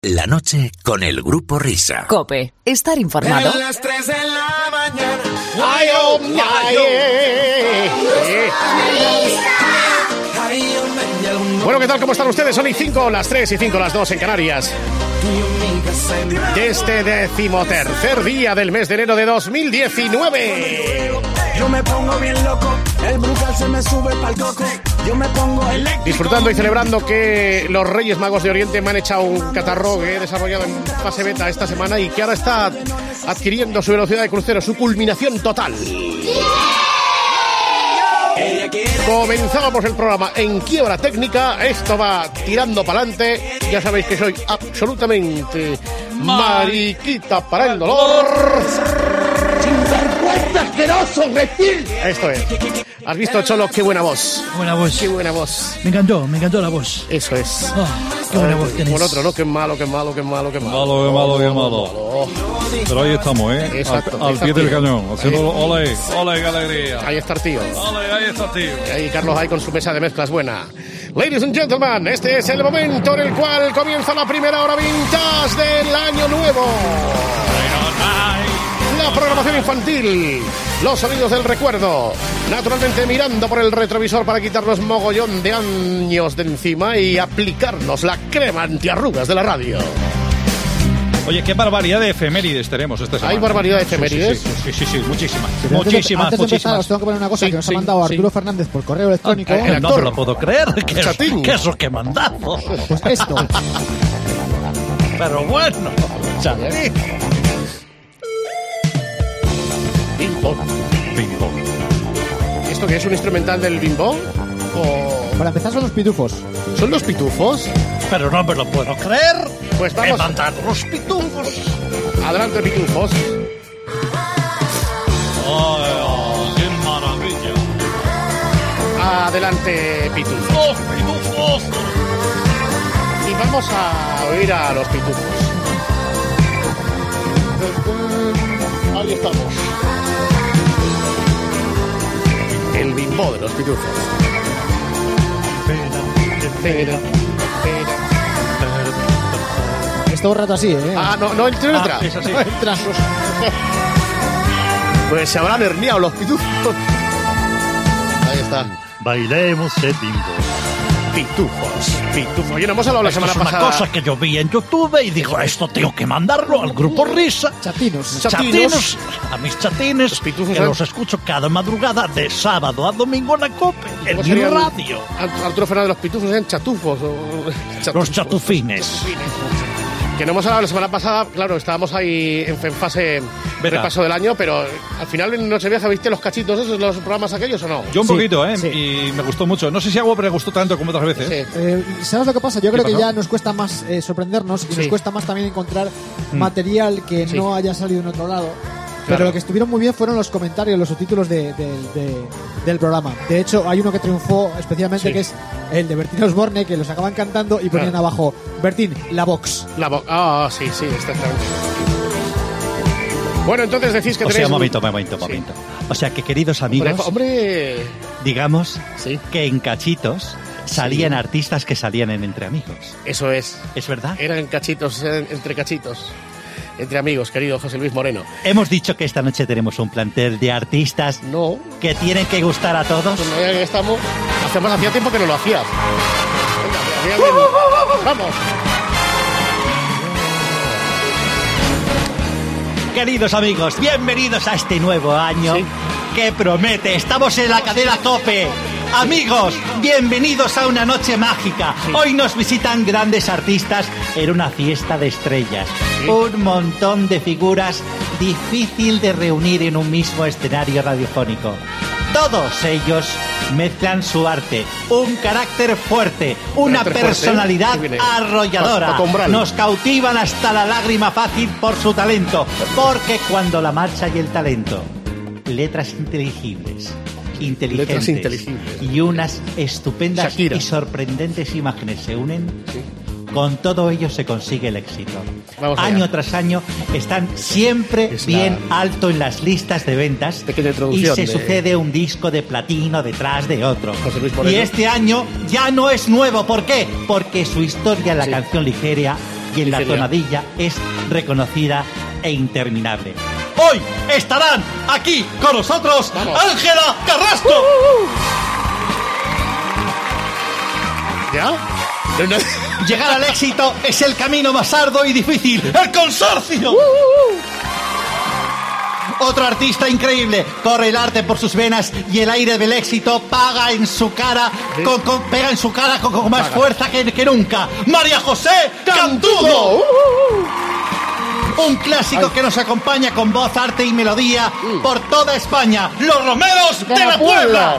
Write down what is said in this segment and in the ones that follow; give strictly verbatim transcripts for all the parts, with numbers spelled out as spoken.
La noche con el Grupo Risa. COPE. Estar informado. A las tres de la mañana. Ay, oh, ay, eh, eh. Bueno, ¿qué tal? ¿Cómo están ustedes? Son y cinco, las tres y cinco, las dos en Canarias. De este decimotercer día del mes de enero de dos mil diecinueve. Yo me pongo bien loco, el brutal se me sube pa'l coco. Yo me pongo eléctrico. Disfrutando y celebrando que los Reyes Magos de Oriente me han echado un catarro que he desarrollado en fase beta esta semana y que ahora está adquiriendo su velocidad de crucero, su culminación total. Comenzábamos el programa en quiebra técnica, esto va tirando para adelante. Ya sabéis que soy absolutamente mariquita para el dolor. ¡Asqueroso, reptil! Esto es. ¿Has visto, Cholo? Qué buena voz. Buena voz. Qué buena voz. Me encantó, me encantó la voz. Eso es. Oh, qué buena voz tenés. Como el otro, ¿no? Qué malo, qué malo, qué malo, qué malo. Malo, qué malo, qué malo. Pero ahí estamos, ¿eh? Exacto, al al pie del cañón. Haciendo ahí. ole, ole, qué alegría. Ahí está el tío. Ole, ahí está el tío. Y ahí Carlos ahí con su mesa de mezclas buena. Ladies and gentlemen, este es el momento en el cual comienza la primera hora vintage del año nuevo. La programación infantil, los sonidos del recuerdo, naturalmente mirando por el retrovisor para quitarnos mogollón de años de encima y aplicarnos la crema antiarrugas de la radio. Oye, qué barbaridad de efemérides tenemos esta semana. ¿Hay barbaridad de efemérides? Sí, sí, sí, sí, sí, sí, muchísimas. Pero Muchísimas, antes de empezar, muchísimas. os tengo que poner una cosa Sí, que nos sí, ha mandado sí. Arturo Fernández por correo electrónico. Ah, el No actor. me lo puedo creer. ¿Qué es, Chatín. ¿Qué es lo que mandamos? Pues esto. Pero bueno. Chatín. Bimbo. Bingo. ¿Esto qué es, un instrumental del bimbo? ¿O Para empezar son los pitufos. son los pitufos? Pero no me lo puedo creer. Pues Me vamos, mandan los pitufos. adelante pitufos. Ay, oh, qué maravilla. Adelante pitufos. ¡Los pitufos! Y vamos a oír a los pitufos. Ahí estamos. El bimbo de los pitufos. Espera, espera. Es todo el rato así, ¿eh? Ah, no, no entra, no entra. Ah, es así. No entra. Pues se habrán herniado los pitufos. Ahí está. Bailemos el bingo. Pitufos, pitufos. Oye, no hemos hablado la Esto semana es una pasada. cosa que yo vi en YouTube y digo, esto tengo que mandarlo al grupo Risa. Chatinos. Chatinos. Chatinos, a mis chatines, Los pitufos, que ¿eh? los escucho cada madrugada de sábado a domingo en la COPE, en ¿Cómo mi serían? radio. Art- Arturo Fernández, los pitufos eran chatufos. O... Los chatufines. Que no hemos hablado la semana pasada, claro, estábamos ahí en, en fase Beta. repaso del año, pero al final en Nochevieja viste los cachitos esos, los programas aquellos o no. Yo un Sí, poquito, ¿eh? sí. Y me gustó mucho. No sé si algo me gustó tanto como otras veces. Sí. Eh, ¿Sabes lo que pasa? Yo creo que pasó? ya nos cuesta más eh, sorprendernos y Sí. nos cuesta más también encontrar material que Sí. no haya salido en otro lado. Pero Claro. lo que estuvieron muy bien fueron los comentarios, los subtítulos de, de- de- del programa. De hecho, hay uno que triunfó especialmente, Sí. que es el de Bertín Osborne, que los acaban cantando y ponían Claro. abajo, Bertín, la box. La bo- ah, sí, sí, exactamente. Bueno, entonces decís que O sea, tenéis... un momento, un momento, un Sí. momento. O sea, que queridos Hombre, amigos, hombre, digamos sí, que en cachitos salían artistas que salían en Entre Amigos. eso es. ¿Es verdad? Eran cachitos, eran entre cachitos. Entre amigos, querido José Luis Moreno. Hemos dicho que esta noche tenemos un plantel de artistas No, que tienen que gustar a todos. pues ya que estamos... Hacemos, hacía tiempo que no lo hacía. Venga, hacía bien. Vamos. Queridos amigos, bienvenidos a este nuevo año Sí. que promete. Estamos en la cadena COPE. Amigos, bienvenidos a una noche mágica. Hoy nos visitan grandes artistas en una fiesta de estrellas. Sí. Un montón de figuras difícil de reunir en un mismo escenario radiofónico. Todos ellos mezclan su arte, un carácter fuerte, una Carácter fuerte, personalidad ¿eh? Viene. arrolladora. Pa- pa- umbral. Nos cautivan hasta la lágrima fácil por su talento, porque cuando la marcha y el talento, letras inteligibles, inteligentes Letras inteligibles. y unas estupendas Shakira. y sorprendentes imágenes se unen, Sí. con todo ello se consigue el éxito. Vamos allá. Año tras año están siempre Es bien la- alto en las listas de ventas Pequeña y introducción se de- sucede un disco de platino detrás de otro. José Luis Moreno. Y este año ya no es nuevo. ¿Por qué? Porque su historia en la Sí. canción ligera y en la Virginia. tonadilla es reconocida e interminable. Hoy estarán aquí con nosotros Vamos. Ángela Carrasco. ¿Ya? No, no. Llegar al éxito es el camino más arduo y difícil. ¡El consorcio! Otro artista increíble. Corre el arte por sus venas y el aire del éxito paga en su cara, ¿Sí? con, con- pega en su cara con, con más Paga. fuerza que, que nunca. María José Cantudo. Un clásico Ay. que nos acompaña con voz, arte y melodía por toda España. Los Romeros de, la Puebla.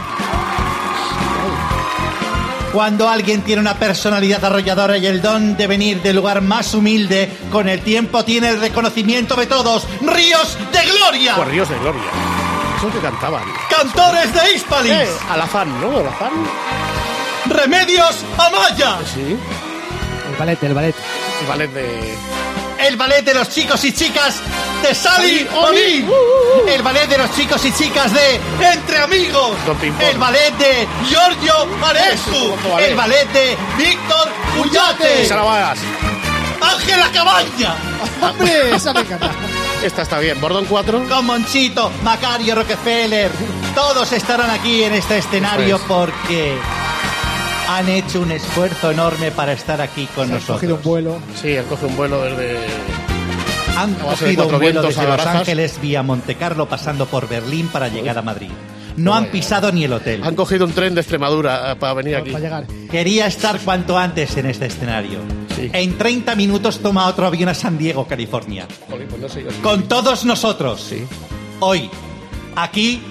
Cuando alguien tiene una personalidad arrolladora y el don de venir del lugar más humilde, con el tiempo tiene el reconocimiento de todos. ¡Ríos de Gloria! Pues Ríos de Gloria. Eso que cantaban. ¡Cantores de Hispalis! Eh, Alazán, ¿no? Alazán. ¡Remedios Amaya! Sí. El ballet, el ballet. El ballet de... El ballet de los chicos y chicas de Sally O'Neill. El ballet de los chicos y chicas de Entre Amigos. Don Pimpón. El ballet de Giorgio Arescu. Eso, ballet. El ballet de Víctor Ullate. Salavadas. Ángela Cabaña. ¡Hombre! Esa me encanta. Esta está bien. Bordón cuatro. Con Monchito, Macario Rockefeller. Todos estarán aquí en este escenario Eso es. porque han hecho un esfuerzo enorme para estar aquí con Se ha nosotros. cogido un vuelo. Sí, él coge un vuelo desde... Han A base de cogido un cuatro vuelo vientos desde a Los Barajas. Ángeles vía Montecarlo pasando por Berlín para llegar a Madrid. No han pisado ni el hotel. Han cogido un tren de Extremadura eh, para venir aquí. Para llegar. Quería estar cuanto antes en este escenario. Sí. En treinta minutos toma otro avión a San Diego, California. Jolín, pues no sé yo. Con todos nosotros. Sí. Hoy, aquí...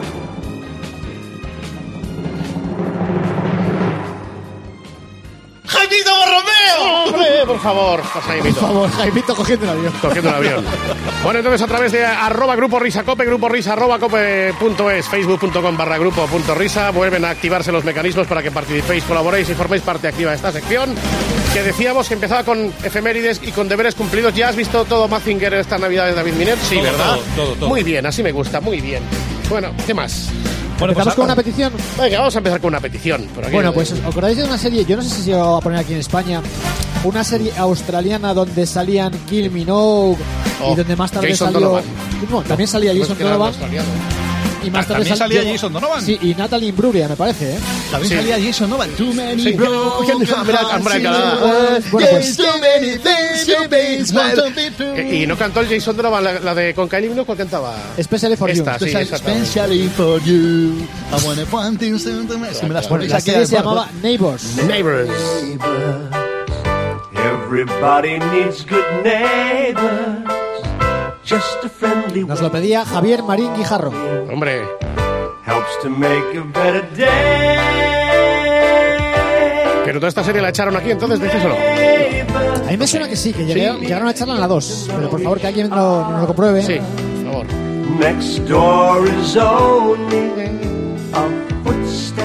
¡Jaimito Borromeo! ¡Hombre, por favor! Pasa, Por Jaimito. favor, Jaimito cogiendo el avión. Cogiendo el avión. Bueno, entonces a través de arroba grupo risa cope, grupo risa arroba cope punto es, facebook punto com barra grupo punto risa, vuelven a activarse los mecanismos para que participéis, colaboréis y forméis parte activa de esta sección, que decíamos que empezaba con efemérides y con deberes cumplidos. ¿Ya has visto todo Mazinger esta Navidad de David Miner? Sí, Todo, ¿verdad? todo, todo, todo. Muy bien, así me gusta, muy bien. Bueno, ¿qué más? Bueno, pues, ¿Empezamos con una petición? Venga, vamos a empezar con una petición. Por aquí. Bueno, pues ¿os acordáis de una serie? Yo no sé si se va a poner aquí en España. Una serie australiana donde salían Kill Minogue Oh, y donde más tarde Jason salió... Donovan. No, también salía No es Jason que era Donovan australiano. y más Ah, tarde ¿también sal- salía llegó- Jason Donovan? Sí, y Natalie Imbruglia, me parece, ¿eh? También Sí. salía Jason Donovan. Too many Sí. broken Hombre, hombre, cada- hearts. Bueno, pues- Too many things you miss, want to be true. Eh, Y no cantó el Jason Donovan, la, la de con Kylie Minogue, ¿cuál cantaba? Especially for Esta, You. sí, exactamente. Especially for you. I wanna want things to me. Si me las Bueno, ponéis la aquí, serie se por favor. llamaba Neighbors. Neighbors. Everybody needs good neighbors. Just a friendly Nos lo pedía Javier Marín Guijarro. Hombre, helps to make a better day. pero toda esta serie la echaron aquí, entonces dices o no. A mí me suena que sí, que llegaron, llegaron a echarla en la dos. Pero por favor, que alguien lo, nos lo compruebe. Sí, por favor. Next door is only a footstep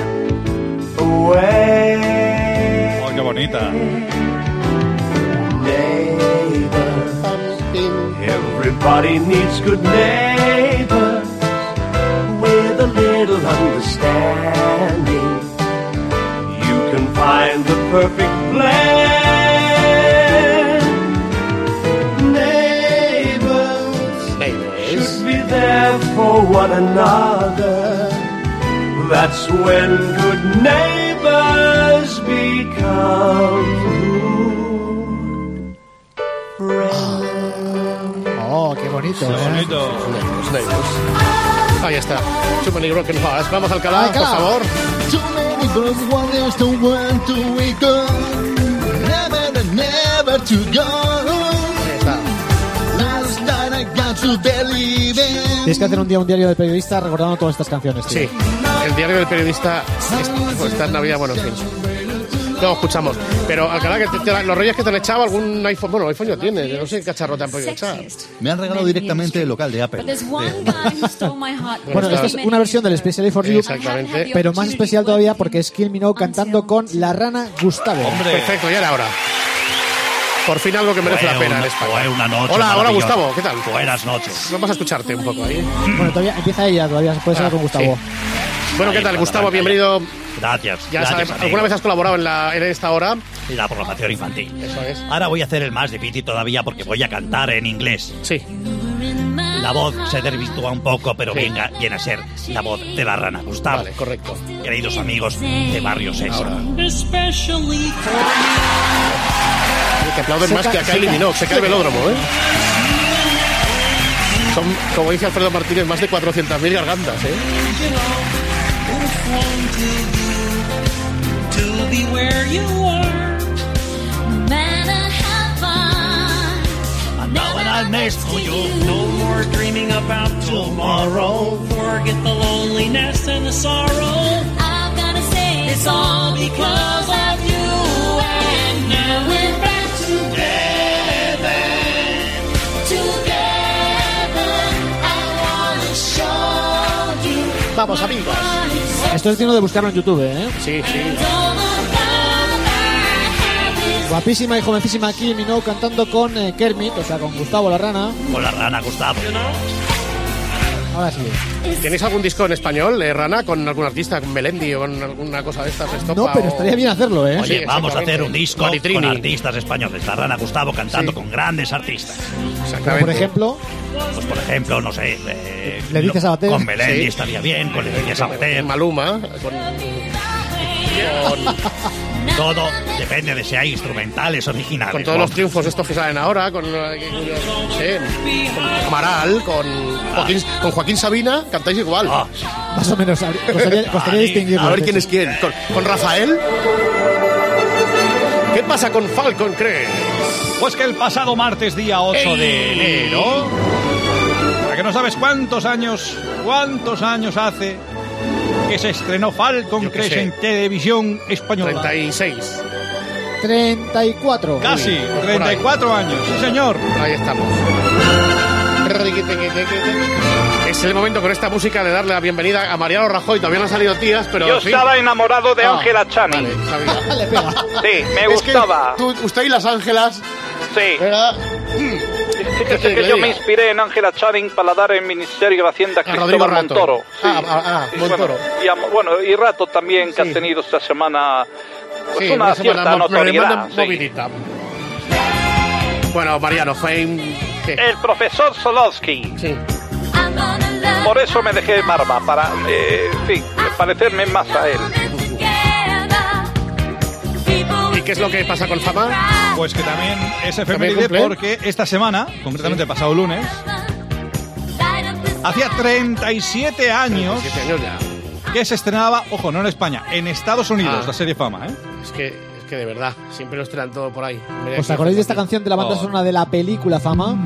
away. oh, qué bonita. Neighbor, everybody needs good neighbors with a little understanding. You can find the perfect blend. Neighbors Neighbors. should be there for one another. That's when good neighbors become good friends. Oh, qué bonito, Qué ¿eh? bonito. Neighbors, neighbors. Ahí está. Too many broken hearts. Vamos al Alcalá, por Alcalá. favor. Too many broken wonders to want to we go. Never, never to go. Ahí está. Last night I got to believe in. Tienes que hacer un día un diario del periodista recordando todas estas canciones, tío. Sí, el diario del periodista es- pues, está en Navidad, bueno, en fin. No escuchamos. Pero Alcalá, que te- te- los reyes que te han echado, algún iPhone, bueno, iPhone ya tienes, yo no sé qué cacharro te han podido echar. Me han regalado directamente el local de Apple. But there's one guy who stole my heart. Bueno, esta es una versión del Especially for You, Exactamente. pero más especial todavía porque es Kill Minogue cantando con la rana Gustavo. Hombre. Perfecto, ya era hora. Por fin algo que merece Fue la pena una- en España. fue una noche hola, hola maravillosa. Gustavo, ¿qué tal? Buenas noches. Vamos a escucharte un poco ahí. Bueno, todavía empieza ella, todavía puede ser Ah, con Gustavo. sí. Bueno, ¿qué Ahí tal, está, Gustavo? la Bienvenido Gracias. Ya gracias, sabes, amigo. ¿alguna vez has colaborado en, la, en esta hora? Y la programación infantil. Eso es. Ahora voy a hacer el más difícil todavía porque voy a cantar en inglés. Sí. La voz se desvirtúa un poco, pero Sí. venga, viene a ser la voz de la rana Gustavo. Vale, correcto. Queridos amigos de Barrio Sésamo. Te aplauden Se más ca- que acá se eliminó. ca- Se cae el velódromo, ¿eh? Son, como dice Alfredo Martínez, más de cuatrocientas mil gargantas, ¿eh? Andaban al mes tuyo. No more dreaming about tomorrow. Forget the loneliness and the sorrow. I've gotta say it's all because of you. And now we're back together. Together. I wanna show you. Vamos, amigos. Esto es digno de buscarlo en YouTube, ¿eh? Sí, sí. Guapísima y jovencísima Kylie Minogue cantando con eh, Kermit, o sea, con Gustavo la rana. Con la rana Gustavo. Ahora sí. ¿Tenéis algún disco en español, eh, Rana, con algún artista, con Melendi o con alguna cosa de estas? Estopa, No, pero o- estaría bien hacerlo, ¿eh? Oye, Sí, vamos a hacer exactamente. un disco Maritrini. con artistas españoles. La rana Gustavo cantando Sí. con grandes artistas. Como Exactamente. por ejemplo, Pues por ejemplo, no sé. Eh, ¿Le dices no- Sabater? Con Melendi Sí. estaría bien, con Leticia Sabater. Maluma, con... con... Todo depende de si hay instrumentales originales. Con todos ¿no? los triunfos estos que salen ahora, con, eh, sí, con Amaral, con Joaquín, con Joaquín Sabina, cantáis igual. Ah, más o menos, habría- costaría, costaría Ani, distinguirlo. A ver quién es quién. Con, con Rafael. ¿Qué pasa con Falcon Crest? Pues que el pasado martes, día ocho de enero, para que no sabes cuántos años, cuántos años hace que se estrenó Falcon Yo qué Crest sé. en televisión española. treinta y seis. treinta y cuatro. Casi, Uy, por treinta y cuatro años, sí señor. Ahí estamos. Es el momento con esta música de darle la bienvenida a Mariano Rajoy. Todavía no han salido tías, pero... Yo en fin. estaba enamorado de Ah, Ángela Channing. Vale, sabía. Le pega. Sí, me Es que gustaba. tú- usted y las Ángelas, Sí. ¿verdad? Fíjese que yo me inspiré en Ángela Channing para dar el Ministerio de Hacienda a A Rodrigo Cristóbal Rato. Montoro. Sí. Ah, ah, ah, Y Montoro. Bueno, y, a- bueno, y Rato también, que Sí. ha tenido esta semana pues Sí, una semana cierta mo- notoriedad. problemas de sí. movidita. Bueno, Mariano, Fame... ¿qué? El profesor Solowski. Sí. Por eso me dejé barba, para, eh, en fin, parecerme más a él. ¿Y qué es lo que pasa con Fama? Pues que también es ¿También efeméride cumple? porque esta semana, concretamente Sí. pasado lunes, hacía treinta y siete años Siete años ya. que se estrenaba, ojo, no en España, en Estados Unidos, Ah. la serie Fama, ¿eh? Es que, es que de verdad, siempre lo estrenan todo por ahí. Mira ¿Os aquí, acordáis de esta aquí. canción de la banda Oh. sonora de la película Fama?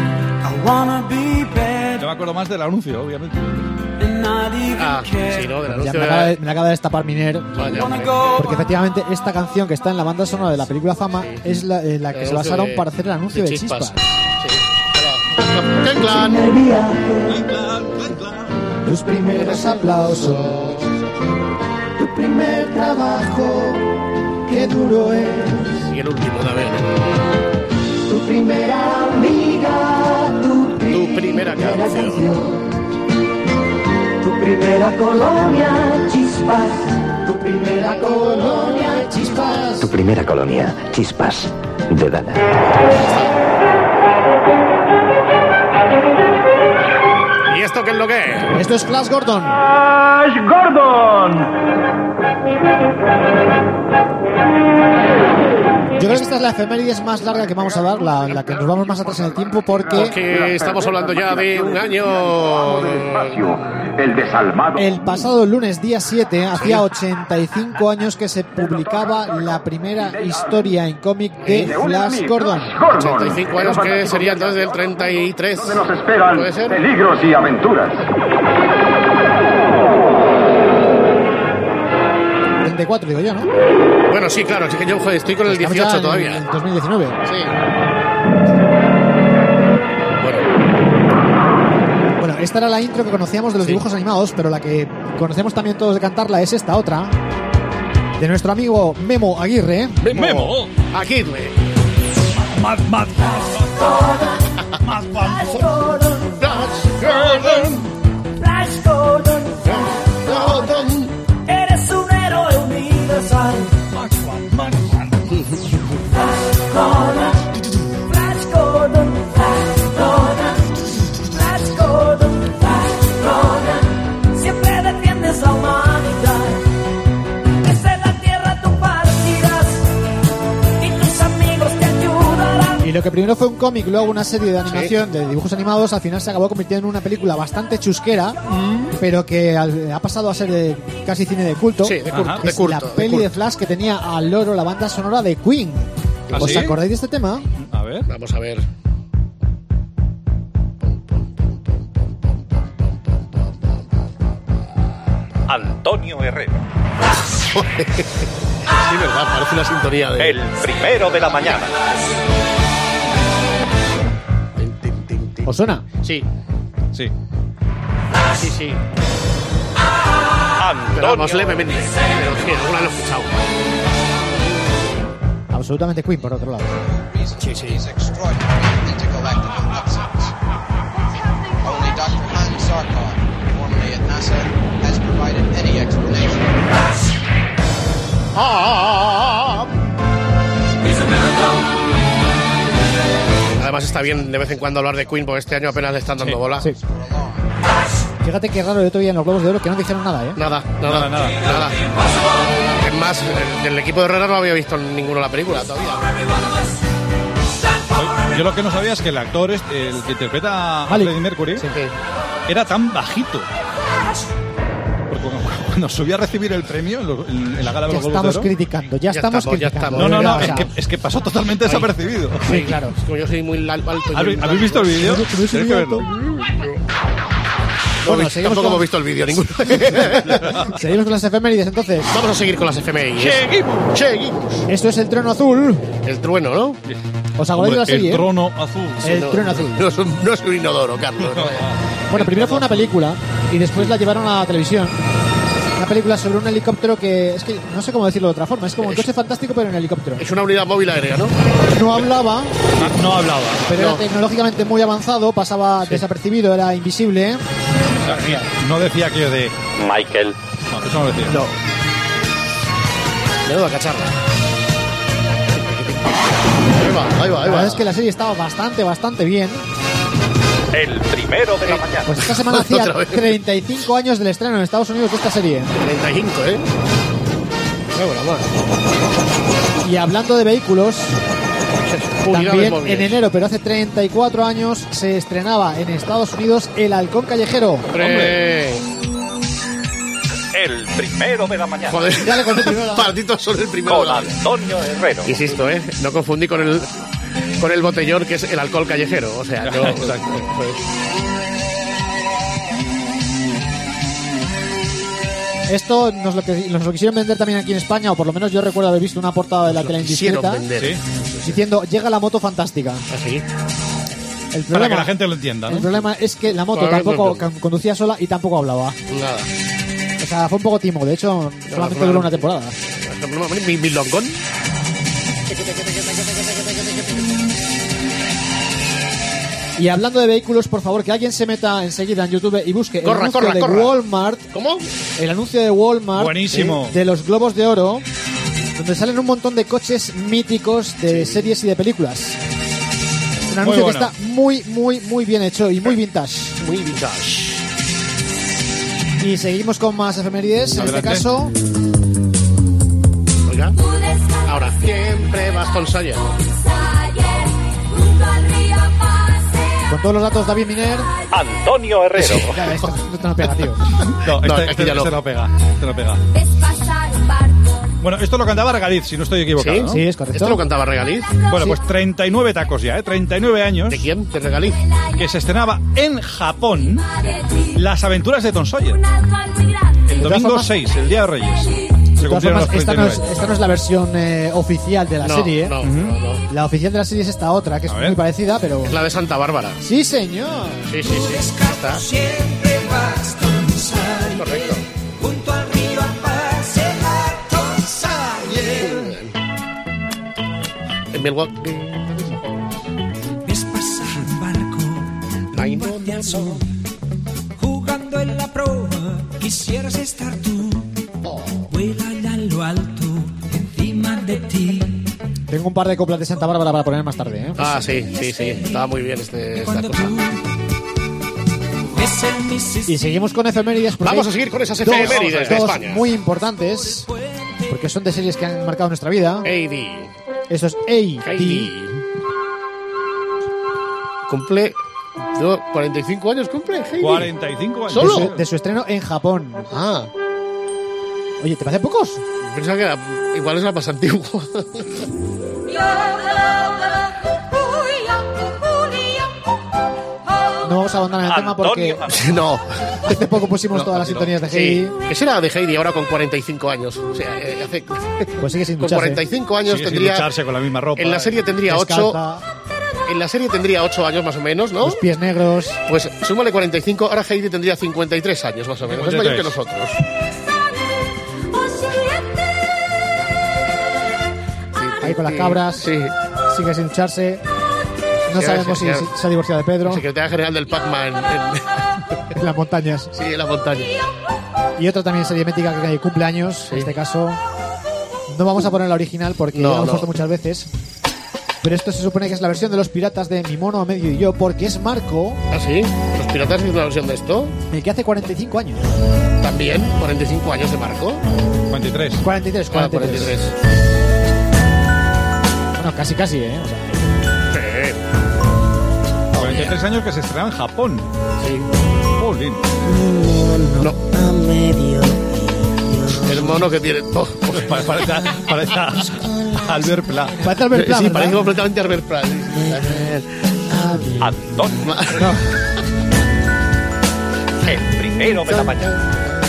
Yo me acuerdo más del anuncio, obviamente. Ah, sí, ¿no? Del Ya anuncio me, de acaba la... de, me la acaba de destapar Miner. Vaya, hombre. Porque efectivamente esta canción que está en la banda sonora de la película Fama es la, en la que El se anuncio basaron de- para hacer el anuncio de, Chispas. Sí. Hola. ¡Clan, clan! Tus primeros aplausos, tu primer trabajo, qué duro es. Y el último, a ver. Tu primera amiga, tu, Tu primera canción. tu primera colonia, Chispas. Tu primera colonia, Chispas. Tu primera colonia, Chispas, de Dana. ¿Y esto qué es lo que es? Esto es Flash Gordon. ¡Flash Gordon! Yo creo que esta es la efemérides más larga que vamos a dar, la, la que nos vamos más atrás en el tiempo, porque Porque estamos hablando ya de un año... El desalmado. el pasado lunes día siete, hacía ochenta y cinco años que se publicaba la primera historia en cómic de Flash Gordon. ochenta y cinco años, que sería entonces del treinta y tres. Nos esperan ¿Puede ser? peligros y aventuras. treinta y cuatro digo yo, ¿no? Bueno, sí, claro, sí que yo joder, estoy con el Estamos dieciocho ya en- todavía. En dos mil diecinueve. Sí. Bueno, Bueno, esta era la intro que conocíamos de los Sí. dibujos animados, pero la que conocemos también todos de cantarla es esta otra, de nuestro amigo Memo Aguirre. Memo. Aguirre. Más, más, más, más. Flash Gordon. Flash Gordon, Gordon. eres un héroe Y lo que primero fue un cómic, luego una serie de animación, sí. de dibujos animados, al final se acabó convirtiendo en una película bastante chusquera, mm. pero que ha pasado a ser de casi cine de culto. Sí, de culto. Ajá, de es culto, la de peli culto. de Flash que tenía al loro la banda sonora de Queen. ¿Ah, ¿Os sí? acordáis de este tema? A ver. Vamos a ver. Antonio Herrero. Sí, verdad, parece una sintonía de... El primero de la mañana. ¿Os suena? Sí. Sí. Sí, sí. Antonio. Pero vamos, levemente. Pero sí, alguna lo he escuchado. Absolutamente Queen, por otro lado. Sí, sí. Ah. Además está bien de vez en cuando hablar de Queen, porque este año apenas le están dando Sí, bola. Sí. Fíjate qué raro, yo todavía en los Globos de Oro que no dijeron nada, ¿eh? Nada, nada, Nada, nada. nada. Es más, del equipo de Herrera no había visto ninguno la película todavía. Yo lo que no sabía es que el actor, este, el que interpreta a Malik. Freddie Mercury, Sí. era tan bajito. Porque cuando, cuando subió a recibir el premio en, lo- en- en la gala de Ya los Globos de estamos Oro... criticando, ya, Ya estamos estamos, ya criticando. No, no, no, O es sea, que, es que pasó totalmente desapercibido. Sí, claro. Es como yo soy muy alto. y ¿Habéis, muy habéis visto el vídeo? Pero Tenéis soy que alto. verlo. No, Bueno, vi- seguimos tampoco con- hemos visto el vídeo ninguno. Seguimos con las efemérides, entonces. Vamos a seguir con las efemérides. ¡Seguimos! Seguimos. Esto es El Trono Azul. El trueno, ¿no? ¿Os acordáis de la El serie? trono azul. El no, Trono Azul. No es un, no es un inodoro, Carlos. Bueno, primero fue una película y después la llevaron a la televisión. Una película sobre un helicóptero que... Es que no sé cómo decirlo de otra forma. Es como un coche fantástico, pero en helicóptero. Es una unidad móvil aérea, ¿no? No hablaba, Ah, no hablaba. pero No. era tecnológicamente muy avanzado. Pasaba desapercibido, era invisible. O sea, mira, no decía aquello de... Michael. No, eso no lo decía. No. Menuda cacharra. Ahí va, ahí va, La ahí verdad va. es que la serie estaba bastante, bastante bien. El primero de la mañana. Pues esta semana hacía Otra vez. treinta y cinco años del estreno en Estados Unidos de esta serie. treinta y cinco, ¿eh? No, bueno, más. Y hablando de vehículos, Unidades también móviles. en enero, pero hace treinta y cuatro años, se estrenaba en Estados Unidos El Halcón Callejero. Hombre. El primero de la mañana. Joder. Ya le conté primero. Partitos son el primero. Con Antonio Herrero. Insisto, ¿eh? No confundí con el con el botellón que es el alcohol callejero. O sea, no. Exacto. Esto nos lo, que, nos lo quisieron vender también aquí en España, o por lo menos yo recuerdo haber visto una portada de la tele Quisieron indiscreta vender. Sí, diciendo llega la moto fantástica. Así. El para problema, que la gente lo entienda, el ¿no? problema es que la moto Claro, tampoco no, no. con- conducía sola y tampoco hablaba. Nada. O sea, fue un poco timo. De hecho, solamente claro. duró una temporada. Mi, mi longón. Y hablando de vehículos, por favor, que alguien se meta enseguida en YouTube y busque el Corra, anuncio corra, de corra. Walmart. ¿Cómo? El anuncio de Walmart. Buenísimo. eh, de los Globos de Oro, donde salen un montón de coches míticos de series y de películas. Un anuncio que bueno. está muy, muy, muy bien hecho y muy vintage. Muy vintage. Y seguimos con más efemérides. En este Adelante. caso, Oiga. Ahora, siempre vas con Sayer. con todos los datos, David Miner. Antonio Herrero. Ya, esto, esto no pega, tío. No, No, este, aquí este- ya no. este no pega. Este no pega. Bueno, esto lo cantaba Regaliz, si no estoy equivocado, ¿Sí? ¿no? Sí, es correcto. ¿Esto lo cantaba Regaliz? Bueno, Sí. pues treinta y nueve tacos ya, ¿eh? treinta y nueve años. ¿De quién? ¿De Regaliz? Que se estrenaba en Japón Las aventuras de Tom Sawyer. El todas domingo formas- seis, el día de Reyes. Se De todas cumplieron formas, los esta treinta y no, nueve es, años. esta no es la versión eh, oficial de la No, serie. no, ¿eh? no, no. La oficial de la serie es esta otra, que es A muy ver. parecida, pero... Es la de Santa Bárbara. Sí, señor. Sí, sí, sí. Está. Siempre vas con Sayer, Correcto. junto al río a pasear con Sayer. En Milwaukee. Ves pasar un barco, Ay, no, hacia el sol, jugando en la proa, quisieras estar tú. Vuela allá a lo alto, encima de ti. Tengo un par de coplas de Santa Bárbara para poner más tarde, ¿eh? Ah, sí, sí, sí. Estaba muy bien este, esta Cuando cosa. tú ves el Mississippi. Y seguimos con efemérides. porque Vamos hay a seguir con esas dos- efemérides de dos España. muy importantes, porque son de series que han marcado nuestra vida. A D. Eso es A D. A D. cumple... no, ¿cuarenta y cinco años cumple Heidi? cuarenta y cinco años. De ¿Solo? su, de su estreno en Japón. Ah, Oye, ¿te parece pocos? pensaba que era, igual es la más antigua. No vamos a abandonar el tema porque Antonio. No. hace poco pusimos todas las sintonías de Sí. Heidi. ¿Qué será de Heidi ahora con cuarenta y cinco años? O sea, eh, hace... Pues sigue sin con ducharse. cuarenta y cinco años Sigue sin tendría... ducharse con la misma ropa. En la serie tendría ocho... Descalza, En la serie tendría ocho años más o menos, ¿no? los pies negros. Pues súmale cuarenta y cinco, ahora Heidi tendría cincuenta y tres años más o menos. Es mayor que cincuenta y tres. nosotros. Ahí con las cabras. Sí. Sigue sin ducharse. No Sí, sabemos sí, si, sí. si se ha divorciado de Pedro. Secretaria general del Pac-Man en, En las montañas. sí, en la montaña. Y otra también serie mítica que cumple años. En este caso, no vamos a poner la original porque No, ya lo hemos no. puesto muchas veces. Pero esto se supone que es la versión de los piratas de Mi Mono a Medio y Yo, porque es Marco ¿Ah, sí? ¿Los piratas hicieron una versión de esto? el que hace cuarenta y cinco años. También, cuarenta y cinco años de Marco. cuarenta y tres. cuarenta y tres, Ah, cuarenta y cuarenta y tres. tres. Bueno, casi, casi, ¿eh? O sea, Sí. cuarenta y tres años que se estrenaba en Japón. Sí. Jolín. No. El mono que tiene... Oh, oh. Pa- Parece, parece a Albert Pla. parece Albert Pla, Sí, ¿verdad? parece completamente Albert Prat. Sí. Antonio. No. El primero de la mañana.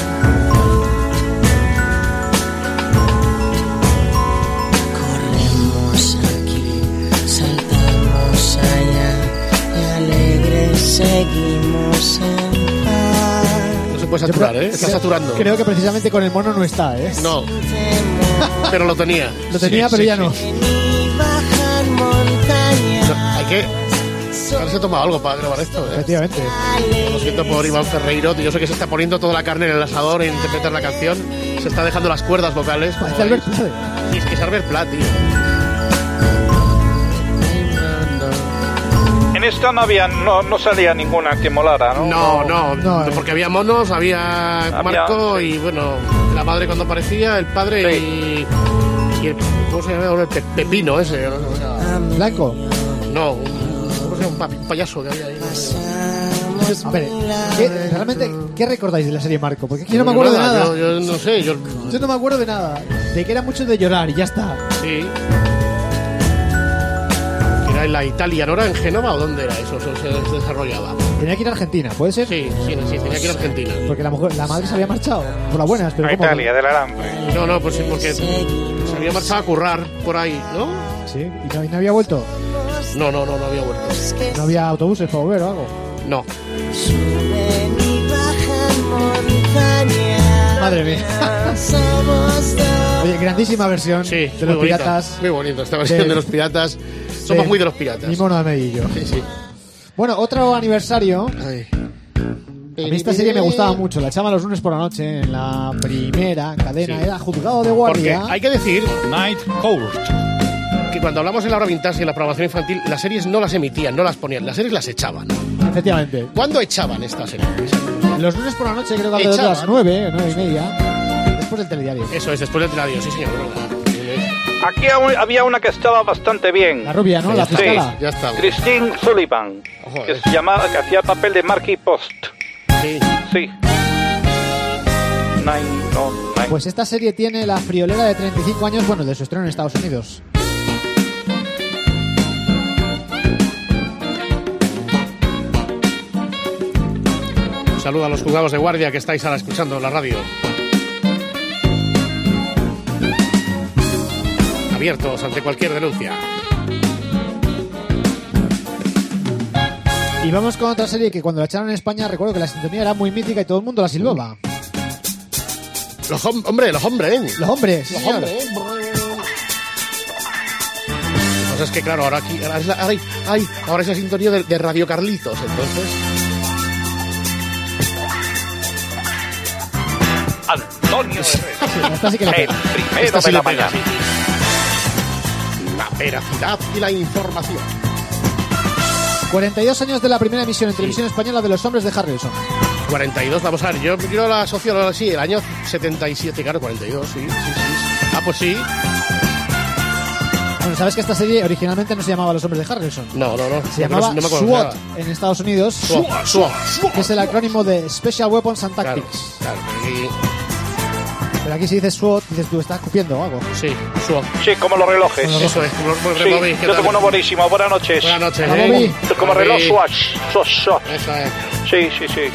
Corremos aquí, saltamos allá, y alegres seguimos en paz. No se puede saturar, ¿eh? Está Creo- saturando. Creo que precisamente con el mono no está, ¿eh? No. Pero lo tenía. Lo tenía, Sí, pero sí, ya sí. no. Y bajan montañas. No, hay que... Haberse tomado algo para grabar esto, ¿eh? Efectivamente. Lo siento por Iván Ferreiro. Yo sé que se está poniendo toda la carne en el asador e interpretar la canción. Se está dejando las cuerdas vocales. como Parece Albert veis. Pla. Sí, es que es Albert Plat, tío. En esta no había, no, no salía ninguna que molara, ¿no? No, no, No, eh. porque había monos, había, Había- Marco y bueno, la madre cuando aparecía, el padre y, y el, ¿cómo se llama? El pe- Pepino ese, ¿no? O sea, Blanco. no, un, ¿cómo se llama? Un pa- un payaso que había ahí. A ver, ¿qué, realmente, ¿qué recordáis de la serie Marco? Porque aquí no me acuerdo de nada. Yo, yo no sé, yo Yo no me acuerdo de nada. De que era mucho de llorar y ya está. sí. Era en la Italia, ¿no era en Génova o dónde era eso? Eso se desarrollaba. Tenía que ir a Argentina, ¿puede ser? Sí, sí, sí, tenía que ir a Argentina. Porque la, mujer, la madre se había marchado. Por las buenas, pero A ¿cómo? Italia, del alambre. No, no, pues sí, porque se había marchado a currar por ahí, ¿no? Sí, y no, y no había vuelto. No, no, no, no había vuelto. No había autobuses para volver o algo. No. Suben y bajan montañas. Madre mía. Somos dos. Oye, grandísima versión Sí, de muy los bonita, piratas. Muy bonito, esta versión de- de, los piratas. Somos de- muy de los piratas. Mi mono de Medillo. Sí, sí. Bueno, otro aniversario. Ay. A mí esta serie me gustaba mucho. La echaban los lunes por la noche en la primera cadena. Sí. Era Juzgado de Porque Guardia. hay que decir Night Court. que cuando hablamos en la hora vintage y en la programación infantil, las series no las emitían, no las ponían, las series las echaban. Efectivamente. ¿Cuándo echaban estas series? Los lunes por la noche creo que alrededor de Echaban. las nueve, nueve y media. Después del telediario. Eso es, después del telediario, sí señor. Aquí aún había una que estaba bastante bien. La rubia, ¿no? La Sí. fiscala. Ya está. Christine Sullivan, Joder. que se llamaba, que hacía el papel de Marky Post. Sí. Sí. Nine, no, nine. Pues esta serie tiene la friolera de treinta y cinco años, bueno, de su estreno en Estados Unidos. Un saludo a los juzgados de guardia que estáis ahora escuchando la radio. Abiertos ante cualquier denuncia. Y vamos con otra serie que cuando la echaron en España recuerdo que la sintonía era muy mítica y todo el mundo la silbaba. Los hom- hombre, los hombres, ¿eh? Los hombres. Los señor. hombres, ¿eh? Lo que pasa es que, claro, ahora aquí. Ahora es, la, ay, ay, ahora es la sintonía de, de Radio Carlitos, entonces. Antonio Herrera. Esta sí que la El pega. primero Esta sí de la le pega, mañana. sí. La veracidad y la información. cuarenta y dos años de la primera emisión en televisión española de Los Hombres de Harrelson. cuarenta y dos, vamos a ver, yo, yo la asocio así, el año setenta y siete, claro, cuarenta y dos, sí, sí, sí. Ah, pues sí. Bueno, sabes que esta serie originalmente no se llamaba Los Hombres de Harrelson. No, no, no. Se llamaba no me acuerdo SWAT nada. en Estados Unidos. SWAT, SWAT. Que es el acrónimo de Special Weapons and Claro, Tactics. claro. Y- Pero aquí si dices SWAT, dices tú, estás copiando o algo. Sí, SWAT. Sí, como los relojes. Eso es, como los Sí, relojes. ¿Qué yo tal? tengo uno buenísimo. Buenas noches. Buenas noches. Hola, ¿eh? Bobby. Como reloj Bobby. Swatch. Swatch, Swatch. Eso es. Sí, sí, sí.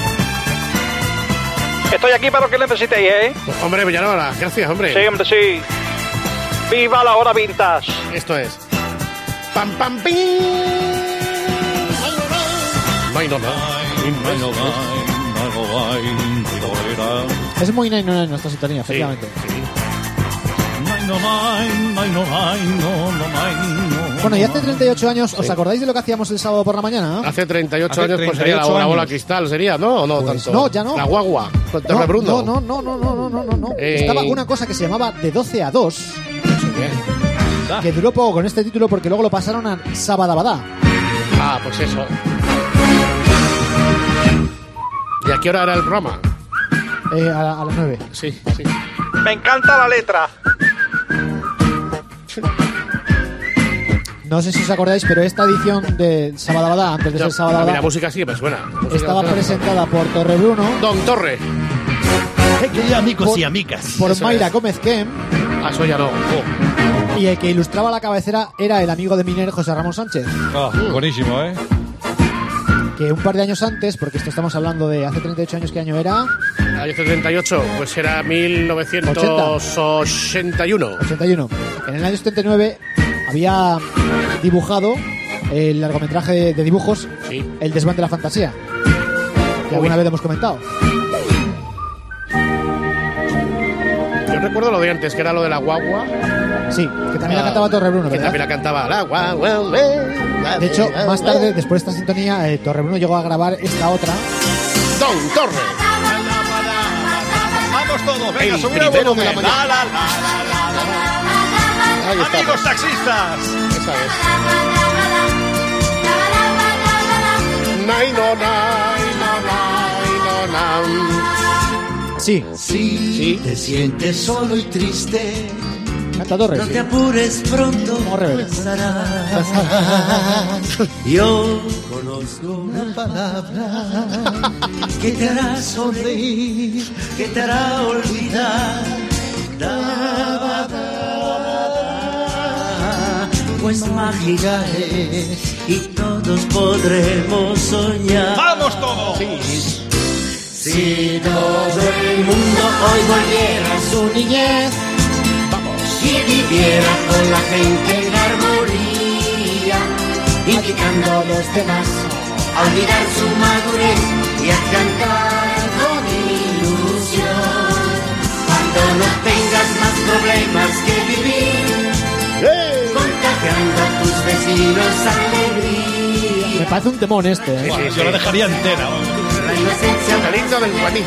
Estoy aquí para lo que necesitéis, ¿eh? Hombre, Villanueva, gracias, hombre. Sí, hombre, sí. ¡Viva la hora vintage! Esto es. Pam, pam, pim. No, no, no. Es muy nine nine nuestra sintonía, efectivamente. Bueno, y hace treinta y ocho años, ¿os Sí. acordáis de lo que hacíamos el sábado por la mañana? Hace treinta y ocho Hace años, pues sería la, treinta y ocho la bola años. cristal, sería, ¿no? ¿O no Pues tanto? no, ya no. La guagua. Con No, Torre Bruno. no, no, no, no, no, no, no, no. Eh. Estaba una cosa que se llamaba De doce a dos, ¿Qué? que duró poco con este título porque luego lo pasaron a Sabadabadá. Ah, pues eso. ¿Y a qué hora era el programa? Eh, a, a las nueve. Sí, sí. Me encanta la letra. No sé si os acordáis, pero esta edición de Sabadabadá, antes de Yo- ser a mí Sabadabadá, la música sí me suena. La música estaba me suena. presentada por Torrebruno, Don Torre. Queridos amigos Por- y amigas. por Eso Mayra es. Gómez Kem, Ah, eso ya no. Oh. y el que ilustraba la cabecera era el amigo de Miner, José Ramón Sánchez, Ah, buenísimo, ¿eh? que un par de años antes, porque esto estamos hablando de hace treinta y ocho años, ¿qué año era? Año setenta y ocho, pues era mil novecientos ochenta y uno. ochenta y uno. En el año setenta y nueve había dibujado el largometraje de, de dibujos Sí. El desván de la fantasía, que alguna Uy. vez hemos comentado. Yo recuerdo lo de antes, que era lo de la guagua. Sí, que también la cantaba Torrebruno, Que ¿verdad? también la cantaba la guagua. la De hecho, guagua. más tarde, después de esta sintonía, eh, Torrebruno llegó a grabar esta otra. Don Torre. Vamos todos, venga, El subir el primero de volumen. la mañana. La, la, la, la, la, la. Ahí está. Amigos taxistas. Esa es. Nai, no, nai, no, nai, no, nam. Sí, Si Sí. te sientes solo y triste, canta Torres. no sí. te apures, pronto Como Rebel. pasará. Yo conozco una palabra que te hará sonreír, que te hará olvidar. Da, da, da, da. Pues mágica es y todos podremos soñar. Vamos todos. Si todo el mundo hoy volviera a su niñez y viviera con la gente en armonía, invitando a los demás a olvidar su madurez y a cantar con ilusión. Cuando no tengas más problemas que vivir, contagiando a tus vecinos alegría. Me parece un temón este, ¿eh? Sí, sí, Yo la sí. dejaría entera. vamos. La inocencia Calito del guanismo.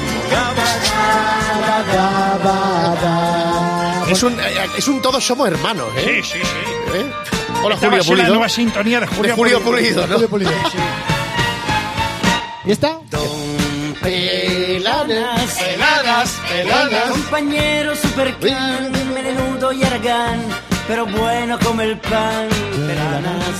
Da, da, da. Es un, eh, es un todos somos hermanos, ¿eh? Sí, sí, sí. ¿Eh? Hola, Esta va Julio a ser la Pulido. nueva sintonía de De Julio, Julio Pulido, ¿no? Julio Pulido. ¿Y esta? Peladas, Peladas, peladas. compañero supercan, menudo y aragán, pero bueno como el pan. Peladas,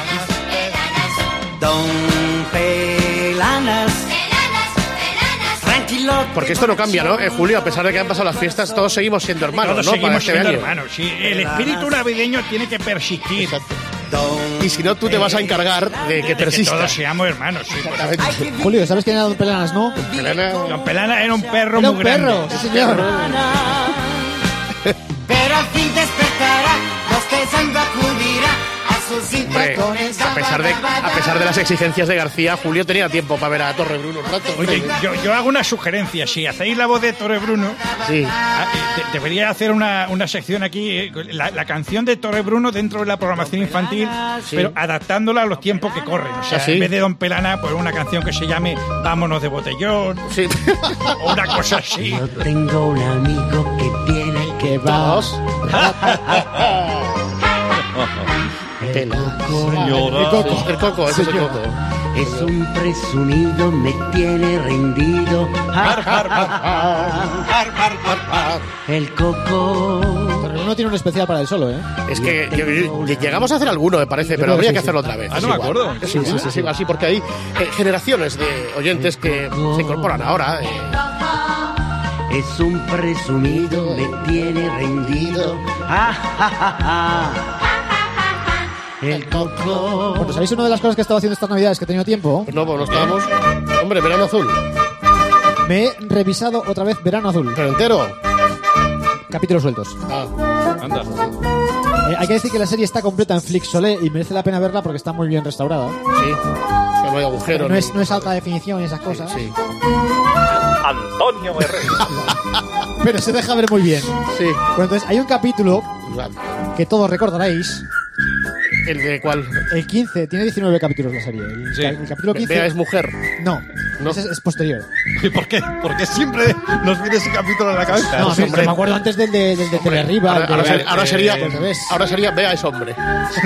Don Pelanas, tranquilo. Porque esto no cambia, ¿no? Eh, Julio, a pesar de que han pasado las fiestas, todos seguimos siendo hermanos, Todos ¿no? Para seguimos este siendo año. hermanos. Sí, el espíritu navideño tiene que persistir. Y si no, tú te vas a encargar de que De que persista. todos seamos hermanos. Sí, pues. Julio, ¿sabes quién era Don Pelanas, no? Don Pelana era un perro Era muy un grande. perro, sí señor. Pero al fin despertará, bostezando acudirá a sus Hombre, intracones. a pesar, de, a pesar de las exigencias de García, Julio tenía tiempo para ver a Torre Bruno un rato. Oye, yo, yo hago una sugerencia. Si hacéis la voz de Torre Bruno, Sí. ah, eh, de- debería hacer una, una sección aquí, eh, la, la canción de Torre Bruno dentro de la programación infantil, pero adaptándola a los tiempos que corren. O sea, ¿Ah, sí? en vez de Don Pelana, pues una canción que se llame Vámonos de botellón, Sí. o una cosa así. Yo tengo un amigo que tiene Que va. Dos. El coco. El coco, ese es el coco. Es un presumido, me tiene rendido. Ar, ar, ar, ar, ar, ar, ar. El coco. Pero uno tiene un especial para él solo, ¿eh? Es que yo- yo- llegamos a hacer alguno, me parece, pero creo que habría sí, que sí. hacerlo otra vez. Ah, Es no me igual. acuerdo. Sí, sí, sí, sí, así, porque hay eh, generaciones de oyentes que se incorporan ahora. eh. Es un presumido, me tiene rendido. Ah, ja, ja, ja. El coco. Bueno, ¿sabéis una de las cosas que he estado haciendo estas navidades que he tenido tiempo? Pues no, pues no estábamos. Hombre, verano azul. Me he revisado otra vez Verano Azul. Pero entero. Capítulos sueltos. Ah, Anda. Eh, hay que decir que la serie está completa en Flixolé y merece la pena verla porque está muy bien restaurada. sí. Que no hay agujero. No ni- es, no es alta definición y esas cosas. Sí, Antonio Herrera. Pero se deja ver muy bien. sí. Bueno, entonces hay un capítulo que todos recordaréis. ¿El de cuál? El quince, tiene diecinueve capítulos la serie. El, Sí. ca- el capítulo quince. Bea es mujer. No, No. ese es, es posterior. ¿Y por qué? Porque siempre nos viene ese capítulo en la cabeza. No, sí, hombre. me acuerdo antes del de, del de Teleriva. Ahora, el de- ahora ser- ahora eh, sería, del revés. ahora sería Bea es hombre.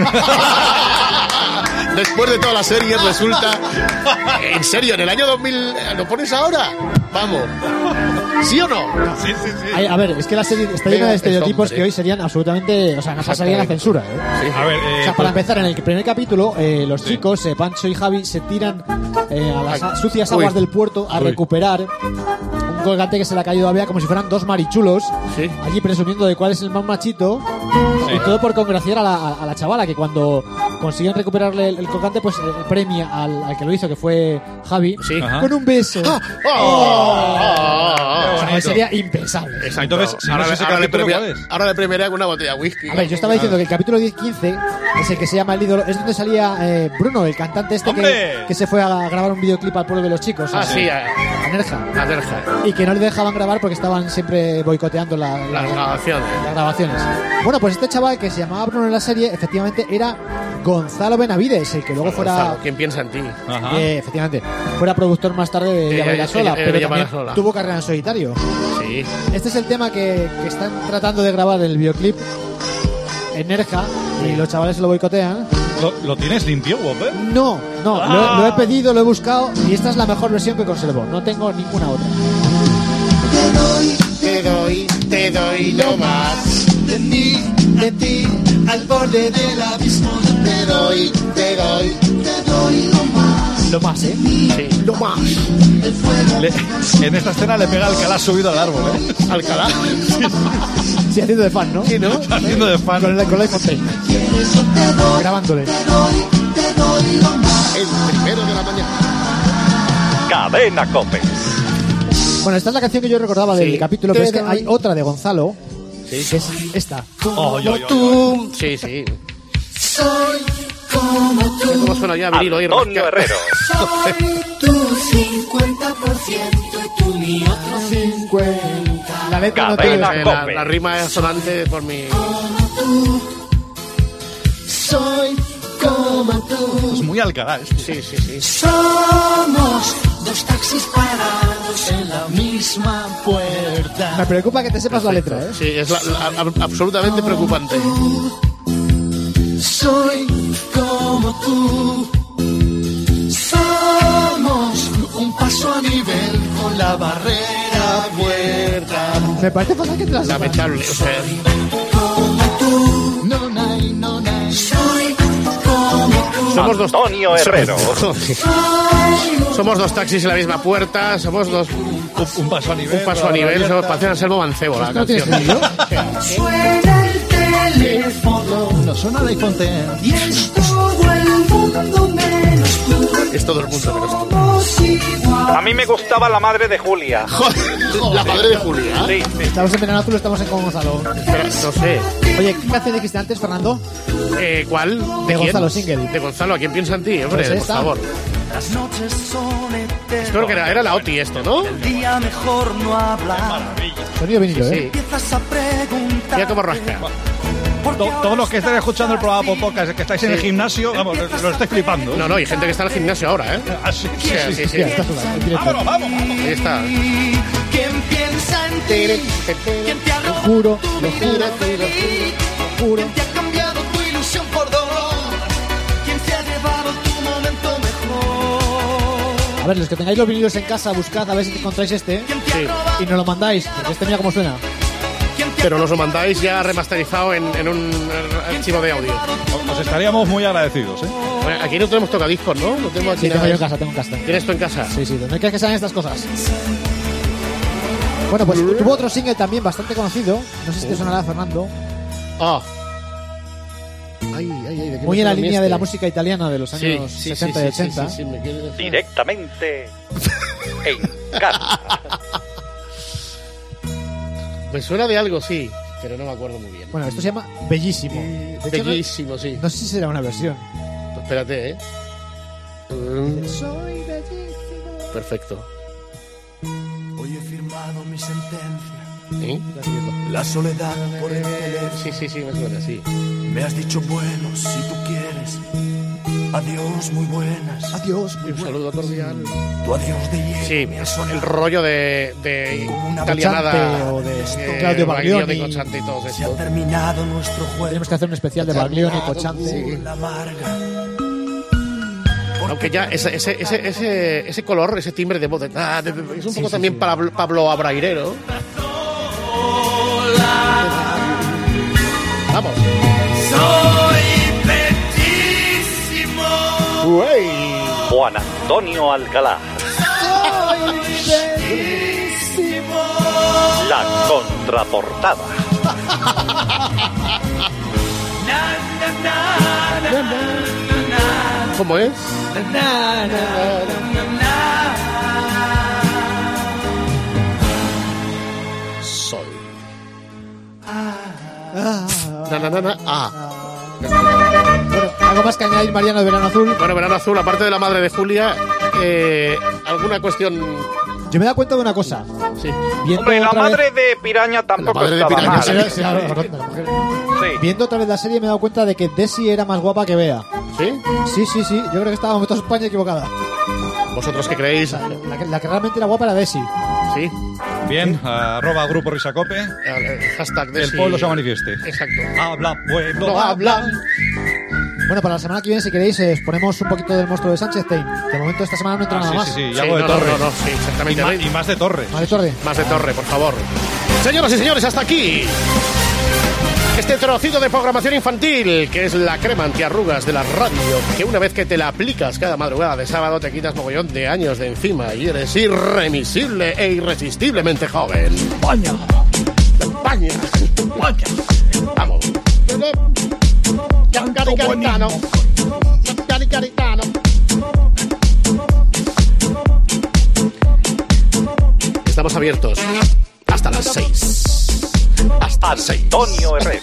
Después de toda la serie resulta... En serio, en el año dos mil... ¿Lo pones ahora? Vamos. ¿Sí o no? Sí, sí, sí. Ay, a ver, es que la serie está llena Venga, de estereotipos hombre. que hoy serían absolutamente... O sea, no pasarían la censura, ¿eh? A ver, eh, O sea, para empezar, en el primer capítulo, eh, los chicos, eh, Pancho y Javi, se tiran eh, a las Ay. a- sucias Uy. aguas del puerto a Uy. recuperar un colgante que se le ha caído a Bea como si fueran dos marichulos, Sí. allí presumiendo de cuál es el más machito, y todo por congraciar a la, a- a la chavala, que cuando consiguen recuperarle el, el colgante, pues eh, premia al, al que lo hizo, que fue Javi, Sí. Ajá. con un beso. ¡Oh! ¡Oh! O sea, bonito. sería impensable. Exacto. Entonces, si no ahora, es ese ahora le capítulo, premia- ¿cuál es? ahora le premiaré con una botella de whisky. A ver, yo estaba diciendo que el capítulo diez quince es el que se llama El ídolo, es donde salía eh, Bruno, el cantante este que, ¡Hombre! que se fue a grabar un videoclip al pueblo de los chicos. Ah, a- sí, a, a Nerja. a Nerja. Y que no le dejaban grabar porque estaban siempre boicoteando la- la- Las grabaciones. las grabaciones. Bueno, pues este chaval que se llamaba Bruno en la serie, efectivamente era Gonzalo Benavides, el que luego fuera, Gonzalo, ¿quién piensa en ti? Ajá. eh, efectivamente, fuera productor más tarde de Que Ella ya- Baila que Sola, ya- pero Ella Baila también Sola. tuvo carrera en solitario. Sí. Este es el tema que, que están tratando de grabar en el videoclip en Nerja y los chavales lo boicotean. ¿Lo, lo tienes limpio, Whopper? No, no, lo, he- lo he pedido, lo he buscado y esta es la mejor versión que conservo. No tengo ninguna otra. Te doy, te doy lo más. De mí, de ti, al borde del abismo. Te doy, te doy, te doy lo más. Lo más, ¿eh? Sí, lo más. Le- en esta escena le pega el que la ha subido al árbol, ¿eh? Alcalá. Sí, haciendo de fan, ¿no? Sí, ¿no? Haciendo de fan. Con el, con el iPhone seis. Grabándole. El primero de la mañana. Cadena Cope. Bueno, esta es la canción que yo recordaba del Sí. capítulo, pero es que hay otra de Gonzalo, Sí. que es esta. Oh, yo, yo, yo. Tú. Sí, sí. Soy como tú. ¿Cómo suena ya vinilo ahí? Antonio rasca- Herrero. Soy tu cincuenta por ciento y tú mi otro cincuenta. La letra no Cadena tiene... Eh, la, Cope. la rima es sonante por mi... Soy como tú. Es muy Alcalá esto. Sí, sí, sí. Somos dos taxis parados en la misma puerta. Me preocupa que te sepas la letra, ¿eh? Sí, es la- la- ab- absolutamente preocupante. Soy como tú. Somos un paso a nivel con la barrera abierta. Me parece fatal que te la sepas. Lamentable, o sea... Como tú. No, nay, no, nay. Soy como tú. Somos dos... Antonio Herrero. Somos dos taxis en la misma puerta, somos dos... Un, un paso a nivel. Un paso a nivel, somos parece Anselmo Mancebo la ¿No tienes canción. sentido? Suena el teléfono. No suena el iPhone X. Y es todo el mundo menos tú. Es todo el mundo menos tú. Somos igual. A mí me gustaba la madre de Julia. La madre de Julia. Sí, sí. Estamos en Verano Azul, estamos en Con Gonzalo. Espera, no sé. Oye, ¿qué canción dijiste antes, Fernando? Eh, ¿Cuál? De quién? Gonzalo, single. De Gonzalo, ¿a quién piensa en ti? Hombre, Pues por esta. favor. Las noches son eternas. Espero que era, era la OTI esto, ¿no? El día mejor no hablar. Sonido vinilo, ¿eh? Sí. Empiezas a preguntar. Mira cómo rasca. To- todos los que estén escuchando el programa por podcast, que estáis en el Sí. gimnasio, vamos, lo, lo estáis flipando. No, no, hay gente que está en el gimnasio ahora, ¿eh? Ah, sí, sí, Sí, sí, sí, sí. sí. Ya, está sudando, en directo. Vámonos, vamos, vamos. Ahí está. ¿Quién piensa en ti? ¿Quién te ha Lo robado juro, tu lo vida juro, feliz? juro. ¿Quién te ha cambiado tu ilusión por dolor? ¿Quién se ha llevado tu momento mejor? A ver, los que tengáis los vinilos en casa, buscad a ver si encontráis este Sí. y nos lo mandáis, porque este mira cómo suena. Pero nos lo mandáis ya remasterizado en, en un archivo de audio. Os estaríamos muy agradecidos, ¿eh? Bueno, aquí no tenemos tocadiscos, ¿no? No tenemos aquí Sí, tengo nada. yo en casa, tengo en casa. ¿Tienes tú en casa? Sí, sí, ¿dónde crees que salen estas cosas? Bueno, pues tuvo otro single también bastante conocido. No sé si te sonará, Fernando. Ah. Ay, ay, ay, ¿de qué Muy me en la suena a mí línea este? de la música italiana de los Sí, años sí, sí, sesenta sí, y sí, ochenta. sí, sí, me quiere dejar. Directamente en casa. Me suena de algo, sí, pero no me acuerdo muy bien. Bueno, esto se llama Bellísimo. De hecho, no- Bellísimo, sí. No sé si será una versión. Pues espérate, ¿eh? Mm, Soy bellísimo. perfecto. Hoy he firmado mi sentencia. ¿Eh? La soledad por el teléfono. Sí, sí, sí, me suena, sí. Me has dicho bueno si tú quieres. Adiós, muy buenas. Adiós, Un saludo cordial. Tu adiós de hielo. Sí, me ha sonado. el rollo de, de una italianada Cochante o de eh, Claudio Baglioni. de Cochante y todos Se ha estos. terminado nuestro juego. Tenemos que hacer un especial de Baglioni y Cochante. Sí. La amarga. Aunque ya ese, ese, ese, ese, ese color, ese timbre de voz de- ah, de- de- es un poco también Pablo, Pablo Abrairero. Vamos. Soy bellísimo. Uey. Juan Antonio Alcalá. La contraportada. ¿Cómo es? Soy. Na, na, na, na, ah. Bueno, algo más que añadir, Mariano, de Verano Azul. Bueno, Verano Azul, aparte de la madre de Julia, eh, ¿alguna cuestión? Yo me he dado cuenta de una cosa. Sí. Viendo Hombre, la otra vez- madre de Piraña tampoco La madre de estaba Piraña, mal. sí, ¿eh? Sí, la- la- la mujer. Sí. Viendo otra vez la serie me he dado cuenta de que Desi era más guapa que Bea. ¿Sí? Sí, sí, sí. Yo creo que estábamos toda España equivocada. ¿Vosotros qué creéis? La que, la que realmente era guapa era Desi. Sí. Bien, arroba grupo Risacope. El hashtag de El si- pueblo se manifieste. Exacto. Habla, pueblo, No habla. Bueno, para la semana que viene, si queréis, eh, os ponemos un poquito del monstruo de Sánchez-Stein. De momento esta semana no entra Ah, nada sí, más. sí, sí, y Sí, algo de no, no, torre. no, no, sí, Y exactamente. más, y más de torre. Vale, Torre. Más de torre, por favor. Señoras y señores, hasta aquí este trocito de programación infantil, que es la crema antiarrugas de la radio, que una vez que te la aplicas cada madrugada de sábado te quitas mogollón de años de encima y eres irremisible e irresistiblemente joven. España. España. Vamos. Caricaritano. Caricaritano. Estamos abiertos hasta las seis. Hasta las seis. Antonio Herrera.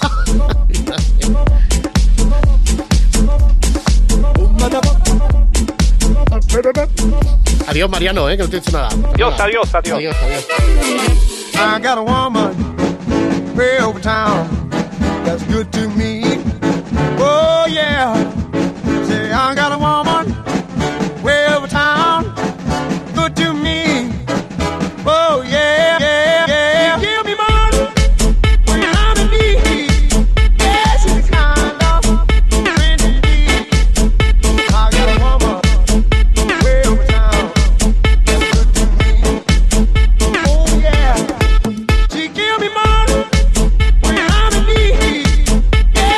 Adiós, Mariano, eh, que no te he dicho nada. Adiós, adiós, adiós. Adiós, adiós. I got a woman way over town that's good to me. Oh yeah, say I got a woman way over town, good to me. Oh yeah, yeah, yeah. She give me money when I'm in need. Yeah, she's the kind of friend indeed. I got a woman way over town that's good to me. Oh yeah. She give me money when I'm in need. Yeah.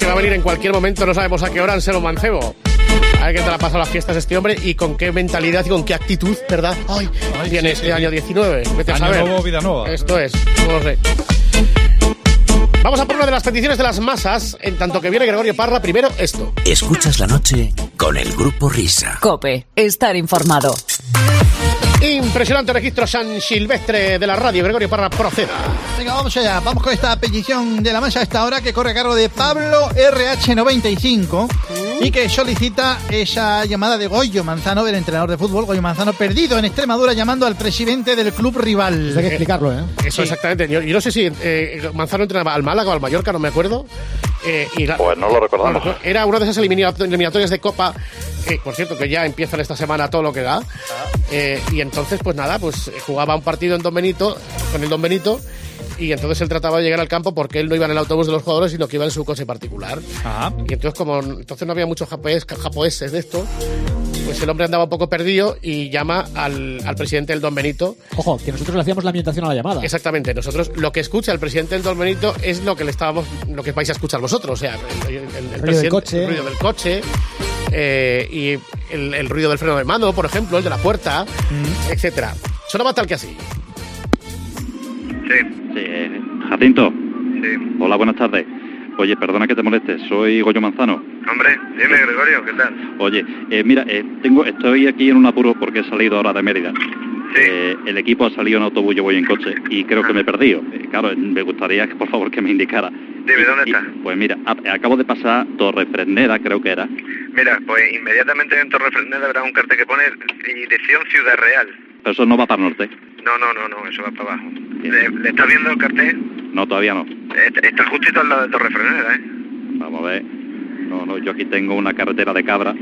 que va a venir en cualquier momento, no sabemos a qué hora, Anselmo Mancebo. A ver qué te la ha pasado las fiestas este hombre y con qué mentalidad y con qué actitud, ¿verdad? Ay, Ay tiene sí, este sí. año diecinueve. Vete a año saber. nuevo, vida nueva. Esto es, no lo sé. Vamos a por una de las peticiones de las masas, en tanto que viene Gregorio Parra. Primero, esto. Escuchas la noche con el Grupo Risa. COPE, estar informado. Impresionante registro San Silvestre de la radio. Gregorio Parra, proceda. Venga, vamos allá. Vamos con esta petición de la masa a esta hora que corre a cargo de Pablo R H noventa y cinco y que solicita esa llamada de Goyo Manzano, del entrenador de fútbol, Goyo Manzano, perdido en Extremadura, llamando al presidente del club rival. Eso hay que explicarlo, ¿eh? Eso sí. Exactamente. Yo, yo no sé si eh, Manzano entrenaba al Málaga o al Mallorca, no me acuerdo. Eh, y la, pues no lo recordamos. No, era una de esas eliminatorias de Copa, que por cierto que ya empiezan esta semana todo lo que da. Eh, y entonces, pues nada, pues jugaba un partido en Don Benito, con el Don Benito, y entonces él trataba de llegar al campo porque él no iba en el autobús de los jugadores, sino que iba en su coche particular. Ajá. Y entonces, como entonces no había muchos japoneses, japoneses de esto, pues el hombre andaba un poco perdido y llama al, al presidente del Don Benito. Ojo, que nosotros le hacíamos la ambientación a la llamada. Exactamente, nosotros lo que escucha el presidente del Don Benito es lo que le estábamos, lo que vais a escuchar vosotros, o sea, el, el, el, el, ruido, del coche. el ruido del coche eh, y el, el ruido del freno de mano, por ejemplo, el de la puerta, mm. etcétera. Sonaba tal que así. Sí. Sí, eh, Jacinto. Sí. Hola, buenas tardes. Oye, perdona que te moleste, soy Goyo Manzano. Hombre, dime, Gregorio, ¿qué tal? Oye, eh, mira, eh, tengo, estoy aquí en un apuro porque he salido ahora de Mérida. Sí. Eh, el equipo ha salido en autobús, yo voy en coche y creo que me he perdido. Eh, claro, me gustaría que por favor que me indicara. Dime, ¿dónde estás? Pues mira, a, acabo de pasar Torre Fresneda, creo que era. Mira, pues inmediatamente en Torre Fresneda habrá un cartel que pone dirección Ciudad Real. Pero eso no va para el norte. No, no, no, no, eso va para abajo. ¿Le, ¿Le estás viendo el cartel? No, todavía no. Está, está justito al lado de Torre Fresneda, ¿eh? Vamos a ver. No, no, yo aquí tengo una carretera de cabra.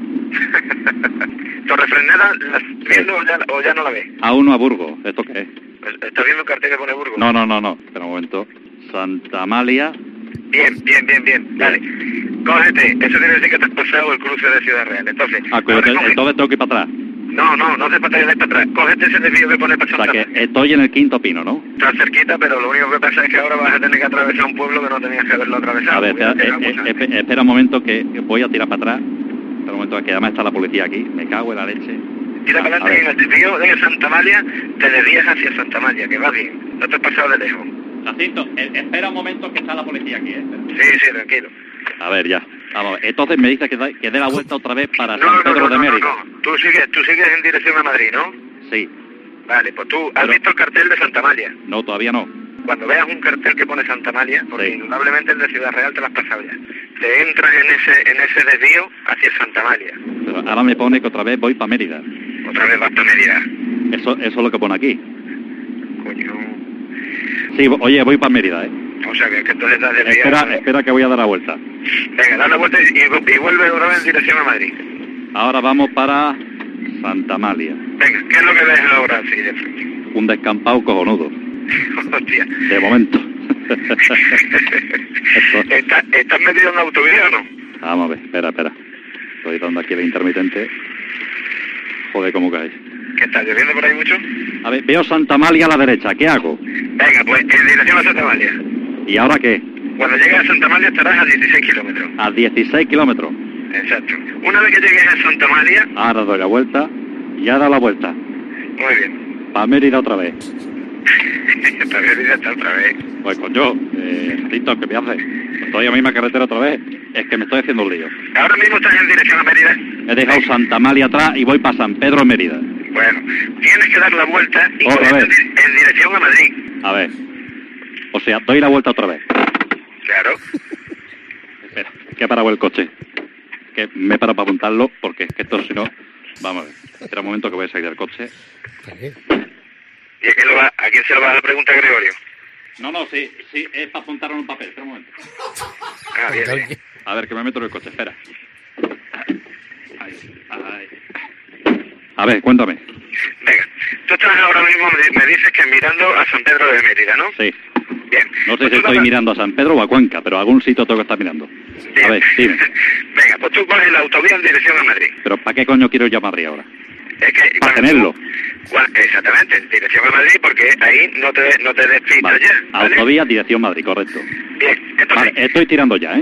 ¿Torre Fresneda la estás viendo o ya, o ya no la ves? Aún no a Burgos. ¿Esto qué es? ¿Estás viendo el cartel que pone Burgos? No, no, no, no. Espera un momento. Santa Amalia. Bien, bien, bien, bien. Dale. Cógete. Eso quiere decir que te has pasado el cruce de Ciudad Real. Entonces... Ah, cógete, entonces tengo que ir para atrás. No, no, no hace falta ir para atrás. Cógete ese desvío que pone para Santa Amalia. O sea, que estoy en el Quinto Pino, ¿no? Estás cerquita, pero lo único que pasa es que ahora vas a tener que atravesar un pueblo que no tenías que haberlo atravesado. A ver, espera, eh, eh, espera un momento que voy a tirar para atrás. Espera un momento que además está la policía aquí. Me cago en la leche. Tira para adelante y en el desvío de Santa Amalia te desvías hacia Santa Amalia, que va bien. No te has pasado de lejos. Jacinto, eh, espera un momento que está la policía aquí, ¿eh? Sí, sí, tranquilo. A ver, ya. Vamos, entonces me dice que, da, que dé la vuelta otra vez para no, San no, Pedro no, de no, Mérida. No, no, tú sigues, tú sigues en dirección a Madrid, ¿no? Sí. Vale, pues tú has Pero... visto el cartel de Santa Amalia. No, todavía no. Cuando veas un cartel que pone Santa Amalia, porque sí. indudablemente el de Ciudad Real te lo has pasado ya. Te entras en ese en ese desvío hacia Santa Amalia. Pero ahora me pone que otra vez voy para Mérida. Otra vez vas para Mérida. Eso, eso es lo que pone aquí. Coño. Sí, oye, voy para Mérida, ¿eh? O sea, que, que entonces estás desviado. Espera, ¿eh? espera que voy a dar la vuelta. Venga, da la vuelta y, y, y vuelve otra vez en dirección a Madrid. Ahora vamos para Santa Amalia. Venga, ¿qué es lo que ves ahora así de frente? Un descampado cojonudo. Hostia. De momento. ¿Estás ¿Estás metido en la autovía o no? Vamos a ver, espera, espera. Estoy dando aquí el intermitente. Joder, ¿cómo caes? ¿Qué está lloviendo por ahí mucho? A ver, veo Santa Amalia a la derecha, ¿qué hago? Venga, pues en dirección a Santa Amalia. ¿Y ahora qué? Cuando llegues a Santa Amalia estarás a dieciséis kilómetros. A dieciséis kilómetros. Exacto. Una vez que llegues a Santa Amalia... Ahora doy la vuelta y ahora la vuelta. Muy bien. Para Mérida otra vez. Para Mérida está otra vez. Pues coño, eh, Tito, ¿qué me haces? Estoy a la misma carretera otra vez. Es que me estoy haciendo un lío. ¿Ahora mismo estás en dirección a Mérida? He dejado sí. Santa Amalia atrás y voy para San Pedro de Mérida. Bueno, tienes que dar la vuelta y otra en, vez. en dirección a Madrid. A ver. O sea, doy la vuelta otra vez. Claro. Espera, que he parado el coche. Que me he parado para apuntarlo porque es que esto si no... Vamos a ver. Espera un momento que voy a salir del coche. ¿Y a quién, lo va, a quién se lo va a dar pregunta, Gregorio? No, no, sí, sí, es para apuntarlo en un papel. Espera un momento. Ah, bien, bien. A ver, que me meto en el coche, espera. Ay, ay. A ver, cuéntame. Venga, tú estás ahora mismo, me dices que mirando a San Pedro de Mérida, ¿no? Sí. Bien. No sé pues si estoy vas... mirando a San Pedro o a Cuenca, pero a algún sitio tengo que estar mirando. Bien. A ver, dime. Venga, pues tú coges la autovía en dirección a Madrid. ¿Pero para qué coño quiero ir a Madrid ahora? Es que, para tenerlo. Tú, exactamente, dirección a Madrid, porque ahí no te, no te despitas vale. ya. ¿vale? Autovía, dirección Madrid, correcto. Bien, entonces... Vale, estoy tirando ya, ¿eh?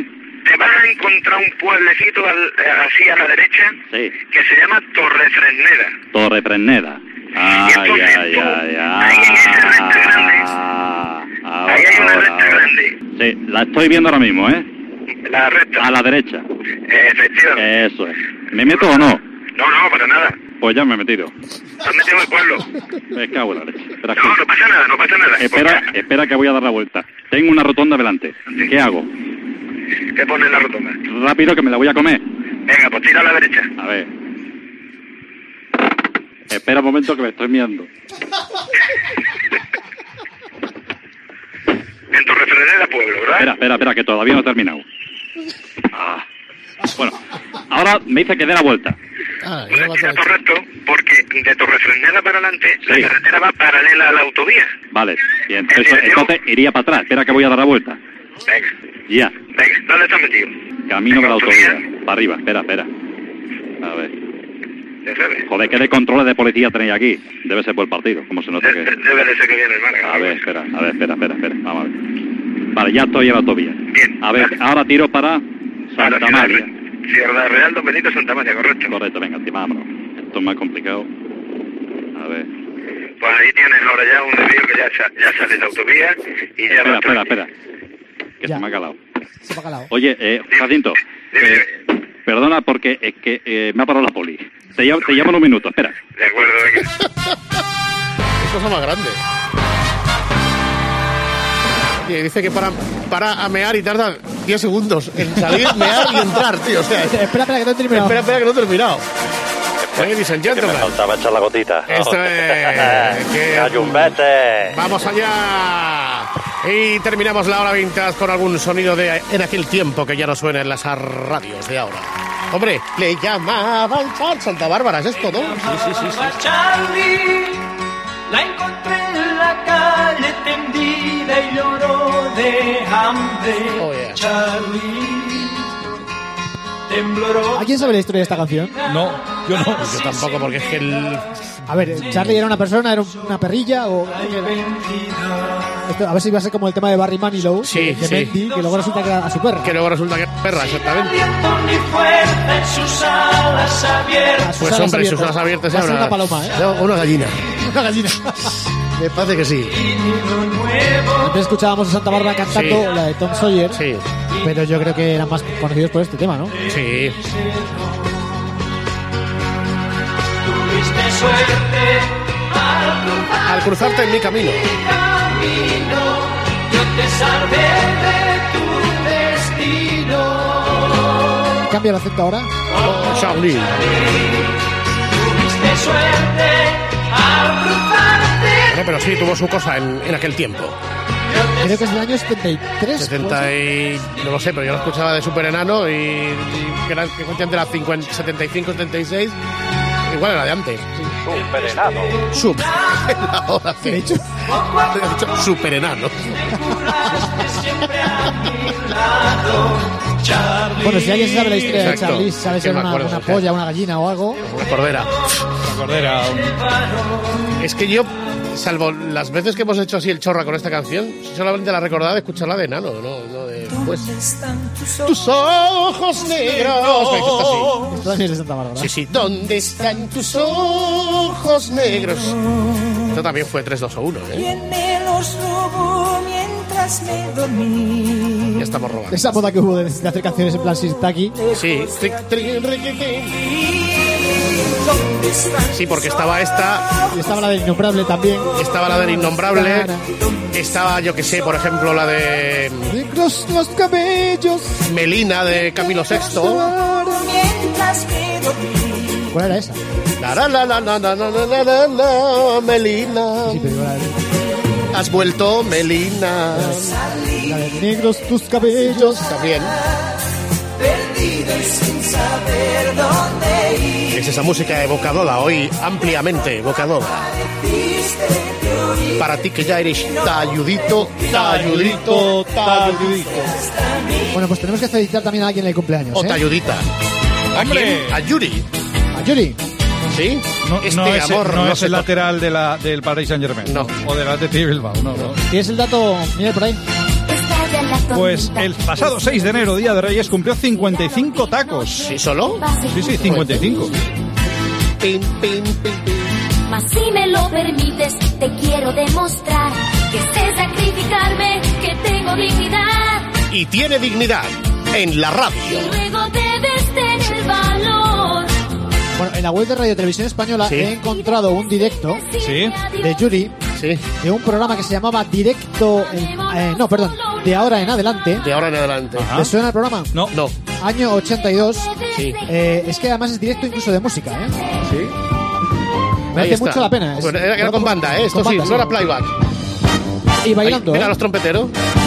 te vas a encontrar un pueblecito al, así a la derecha Sí. que se llama Torrefresneda. Torrefresneda. Ay, ay, ay, ay. Ahí en esa recta grande, Ahora, ahí hay una ahora, recta ahora. grande. Sí, la estoy viendo ahora mismo, ¿eh? La recta. A la derecha. Efectivamente. Eso es. ¿Me meto o no? No, no, para nada. Pues ya me he metido. Te has metido en el pueblo. Me cago en la leche. Espera, No, que- no pasa nada, no pasa nada. espera, espera que voy a dar la vuelta. Tengo una rotonda delante. ¿Qué hago? ¿Qué pone en la rotonda? Rápido que me la voy a comer. Venga, pues tira a la derecha. A ver. Espera un momento que me estoy mirando. En Torrefresneda pueblo, ¿verdad? Espera, espera, espera, que todavía no he terminado. Ah. Bueno, ahora me dice que dé la vuelta. Ah, Pues está correcto, porque de Torrefresneda para adelante Sí. la carretera va paralela a la autovía. Vale, y entonces, entonces iría para atrás. Espera que voy a dar la vuelta. Venga, Ya, venga, ¿dónde estás metido? camino de la autovía. autovía. Para arriba, espera, espera. A ver. ¿Ya sabes? Joder, ¿qué de controles de policía tenéis aquí? Debe ser por el partido, como se nota De- que... de- debe de ser que viene el Málaga. A ver, espera, a ver, espera, espera, espera. Vamos a ver. Vale, ya estoy en la autovía. Bien. A ver, ahora tiro para Para Santa Ciudad María. Re- Ciudad Real, Don Benito, Santa María, correcto. Correcto, venga, encima, vámonos. Esto es más complicado. A ver. Pues ahí tienes ahora ya un desvío que ya, sa- ya sale de la autovía y ya Espera, va espera, atrás. espera. Que Ya. se me ha calado. Se me ha calado. Oye, eh, Jacinto, eh, perdona porque es que eh, me ha parado la poli. Te llamo, te llamo en un minuto, espera. De acuerdo, venga. Qué cosa más grande. Y dice que para, para a mear y tarda diez segundos en salir, mear y entrar, tío. O sea, Espera, espera, que no he terminado. espera, espera, que no he terminado. Ladies and Que me gentlemen. faltaba echar la gotita. Esto es... que- ¡Gallumbete! ¡Vamos allá! Y terminamos la hora vintage con algún sonido de en aquel tiempo que ya no suena en las radios de ahora. Hombre, le llamaban Sal- Santa Bárbara, ¿es esto, no? Sí, sí, sí, sí. Charlie, la encontré en la calle tendida y lloró de hambre. Oh, yeah. Charlie, tembloró. ¿Alguien sabe la historia de esta canción? No, yo no. Yo tampoco, porque es que el... A ver, ¿Charlie era una persona, era una perrilla o...? Esto, a ver si va a ser como el tema de Barry Manilow, Sí, de sí. Mendy, que luego resulta que era a su perra. Que luego resulta que es perra, exactamente. Ni fuerza en sus alas abiertas. Pues hombre, sus alas abiertas Va a era ser una paloma, ¿eh? no, una gallina. Una gallina. Me parece que sí. Antes escuchábamos a Santa Bárbara cantando Sí. la de Tom Sawyer, Sí, pero yo creo que eran más conocidos por este tema, ¿no? sí. Tuviste suerte al cruzar Al cruzarte en mi camino. mi camino. Yo te salvé de tu destino. Cambia el acento ahora. Oh, Charlie. Tuviste suerte al cruzarte. Bueno, pero sí, tuvo su cosa en, en aquel tiempo. Creo que es del año setenta y tres. setenta y... no lo sé, pero yo lo escuchaba de Super Enano y, y que era que contiene era cincuenta, setenta y cinco, setenta y seis. Igual era de antes. Super enano. Super. Ahora sí. ¿Qué he dicho? He dicho Super Enano. Siempre a mi lado, Charlie. Bueno, si alguien sabe la historia Exacto. de Charlie, sabe si Sí, era me una, acuerdo, una sí. polla, una gallina o algo. Una cordera. La cordera. Es que yo, salvo las veces que hemos hecho así el chorra con esta canción, solamente la recordaba de escucharla de Enano, no, no de... Pues, tus ojos negros. Me dice esto así. Esto también es de Santa Bárbara. Sí, sí. ¿Dónde están tus ojos negros? Esto también fue tres, dos o uno, ¿eh? ¿Quién me los robó mientras me dormí? Ya estamos robando. Esa moda que hubo de, de hacer canciones en plan Sirtaki. Sí. Sí, porque estaba esta, Y estaba la del Innombrable también. estaba la del Innombrable, estaba, yo que sé, por ejemplo, la de Negros los cabellos. Melina de Camilo Sexto. Mientras me dormí. ¿Cuál era esa? La la la la la la la la la la la, Melina. Sí, pero era Has vuelto, Melina. la de Negros tus cabellos. También. Perdido y sin saber dónde ir. Es esa música evocadora, hoy ampliamente evocadora. Para ti que ya eres talludito, talludito, talludito. Bueno, pues tenemos que felicitar también a alguien en el cumpleaños, O ¿eh? talludita. ¿A ¡Hombre! quién? A Yuri. A Yuri. ¿Sí? No, este no es, amor no no es se el toca. lateral de la, del Paris Saint Germain. No. O del Athletic Bilbao. No, no. ¿Tienes el dato? Mira por ahí. Estalla la Pues el pasado seis de enero, Día de Reyes, cumplió cincuenta y cinco tacos. ¿Sí solo? Sí, sí, cincuenta y cinco. Pim, pim, pim, pim. Mas si me lo permites, te quiero demostrar que sé sacrificarme, que tengo dignidad. Y tiene dignidad en la radio. Y luego debes tener valor. Bueno, en la web de Radio Televisión Española Sí. he encontrado un directo Sí. de Yuri Sí. de un programa que se llamaba Directo... en- eh, no, perdón, de ahora en adelante. De ahora en adelante. Ajá. ¿Te suena el programa? No. No. Año ochenta y dos. Sí. Eh, es que además es directo incluso de música, ¿eh? Sí. Merece mucho la pena. Es- Bueno, era, era con banda, ¿eh? Esto con sí, banda, no era playback. Y bailando, Ahí, mira ¿eh? los trompeteros.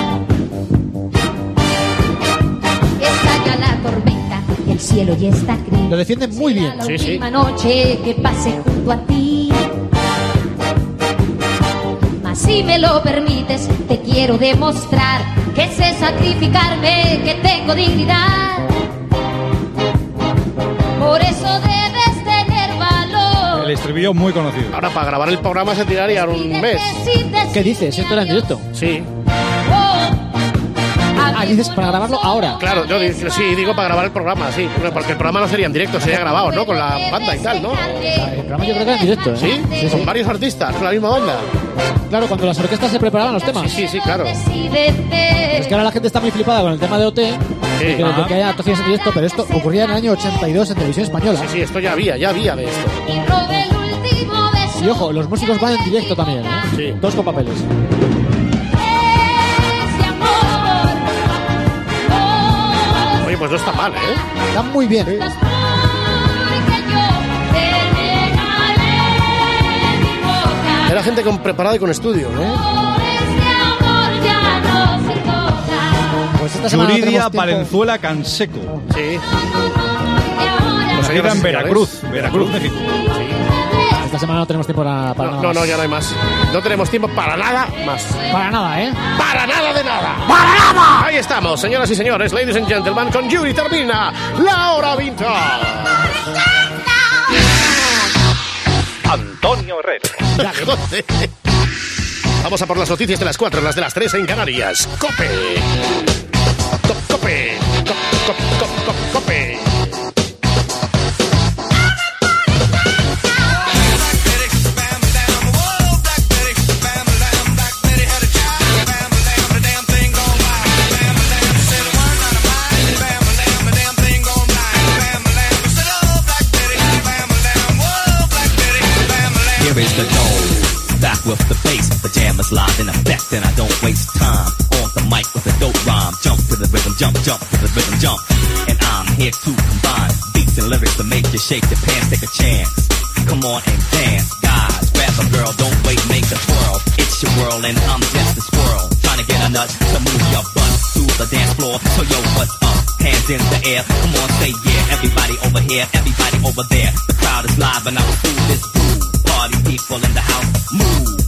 Estalla la tormenta, el cielo ya está gris. Lo defienden muy bien. La Sí, sí. última noche que pase junto a ti. Mas si me lo permites, te quiero demostrar que sé sacrificarme, que tengo dignidad. Por eso debes tener valor. El estribillo muy conocido. Ahora, para grabar el programa se tiraría un mes. ¿Qué dices? ¿Esto era en directo? Sí. Ah, dices para grabarlo ahora. Claro, yo digo- sí, digo para grabar el programa, sí. Porque el programa no sería en directo, sería grabado, ¿no? Con la banda y tal, ¿no? El programa yo creo que era en directo, ¿eh? ¿Sí? Sí, Con sí. varios artistas, con la misma banda. Claro, cuando las orquestas se preparaban los temas. Sí, sí, sí, claro. Es que ahora la gente está muy flipada con el tema de O T, Sí. de que, de Ajá. que haya actuaciones en directo, pero esto ocurría en el año ochenta y dos en Televisión Española. Sí, sí, esto ya había, ya había de esto. Y ojo, los músicos van en directo también, ¿eh? Sí. Todos con papeles. Oye, pues no está mal, ¿eh? Están muy bien. Era gente con preparada y con estudio, ¿no? Pues esta semana no Yuridia tenemos tiempo. Valenzuela Canseco. Sí. Pues ahí era en las Veracruz. señales. Veracruz, México. Esta semana no tenemos tiempo para, para No, nada no, no, más. ya no hay más. No tenemos tiempo para nada más. Para nada, ¿eh? ¡Para nada de nada! ¡Para nada! Ahí estamos, señoras y señores, ladies and gentlemen, con Yuri termina la hora vintage. Antonio Herrero. Vamos a por las noticias de las cuatro, las de las tres en Canarias. ¡Cope! Cop, ¡Cope! Cop, cop, cop, cop, ¡Cope! Here is the dome, back with the bass, pajamas live in effect, and I don't waste time. On the mic with a dope rhyme, jump to the rhythm, jump, jump to the rhythm, jump. And I'm here to combine beats and lyrics to make you shake your pants, take a chance. Come on and dance, guys, grab a girl, don't wait, make a twirl. It's your world and I'm just a squirrel, trying to get a nut to move your butt to the dance floor. So yo, what's up? Hands in the air, come on, say yeah. Everybody over here, everybody over there. The crowd is live and I'm through this groove. Party people in the house, move.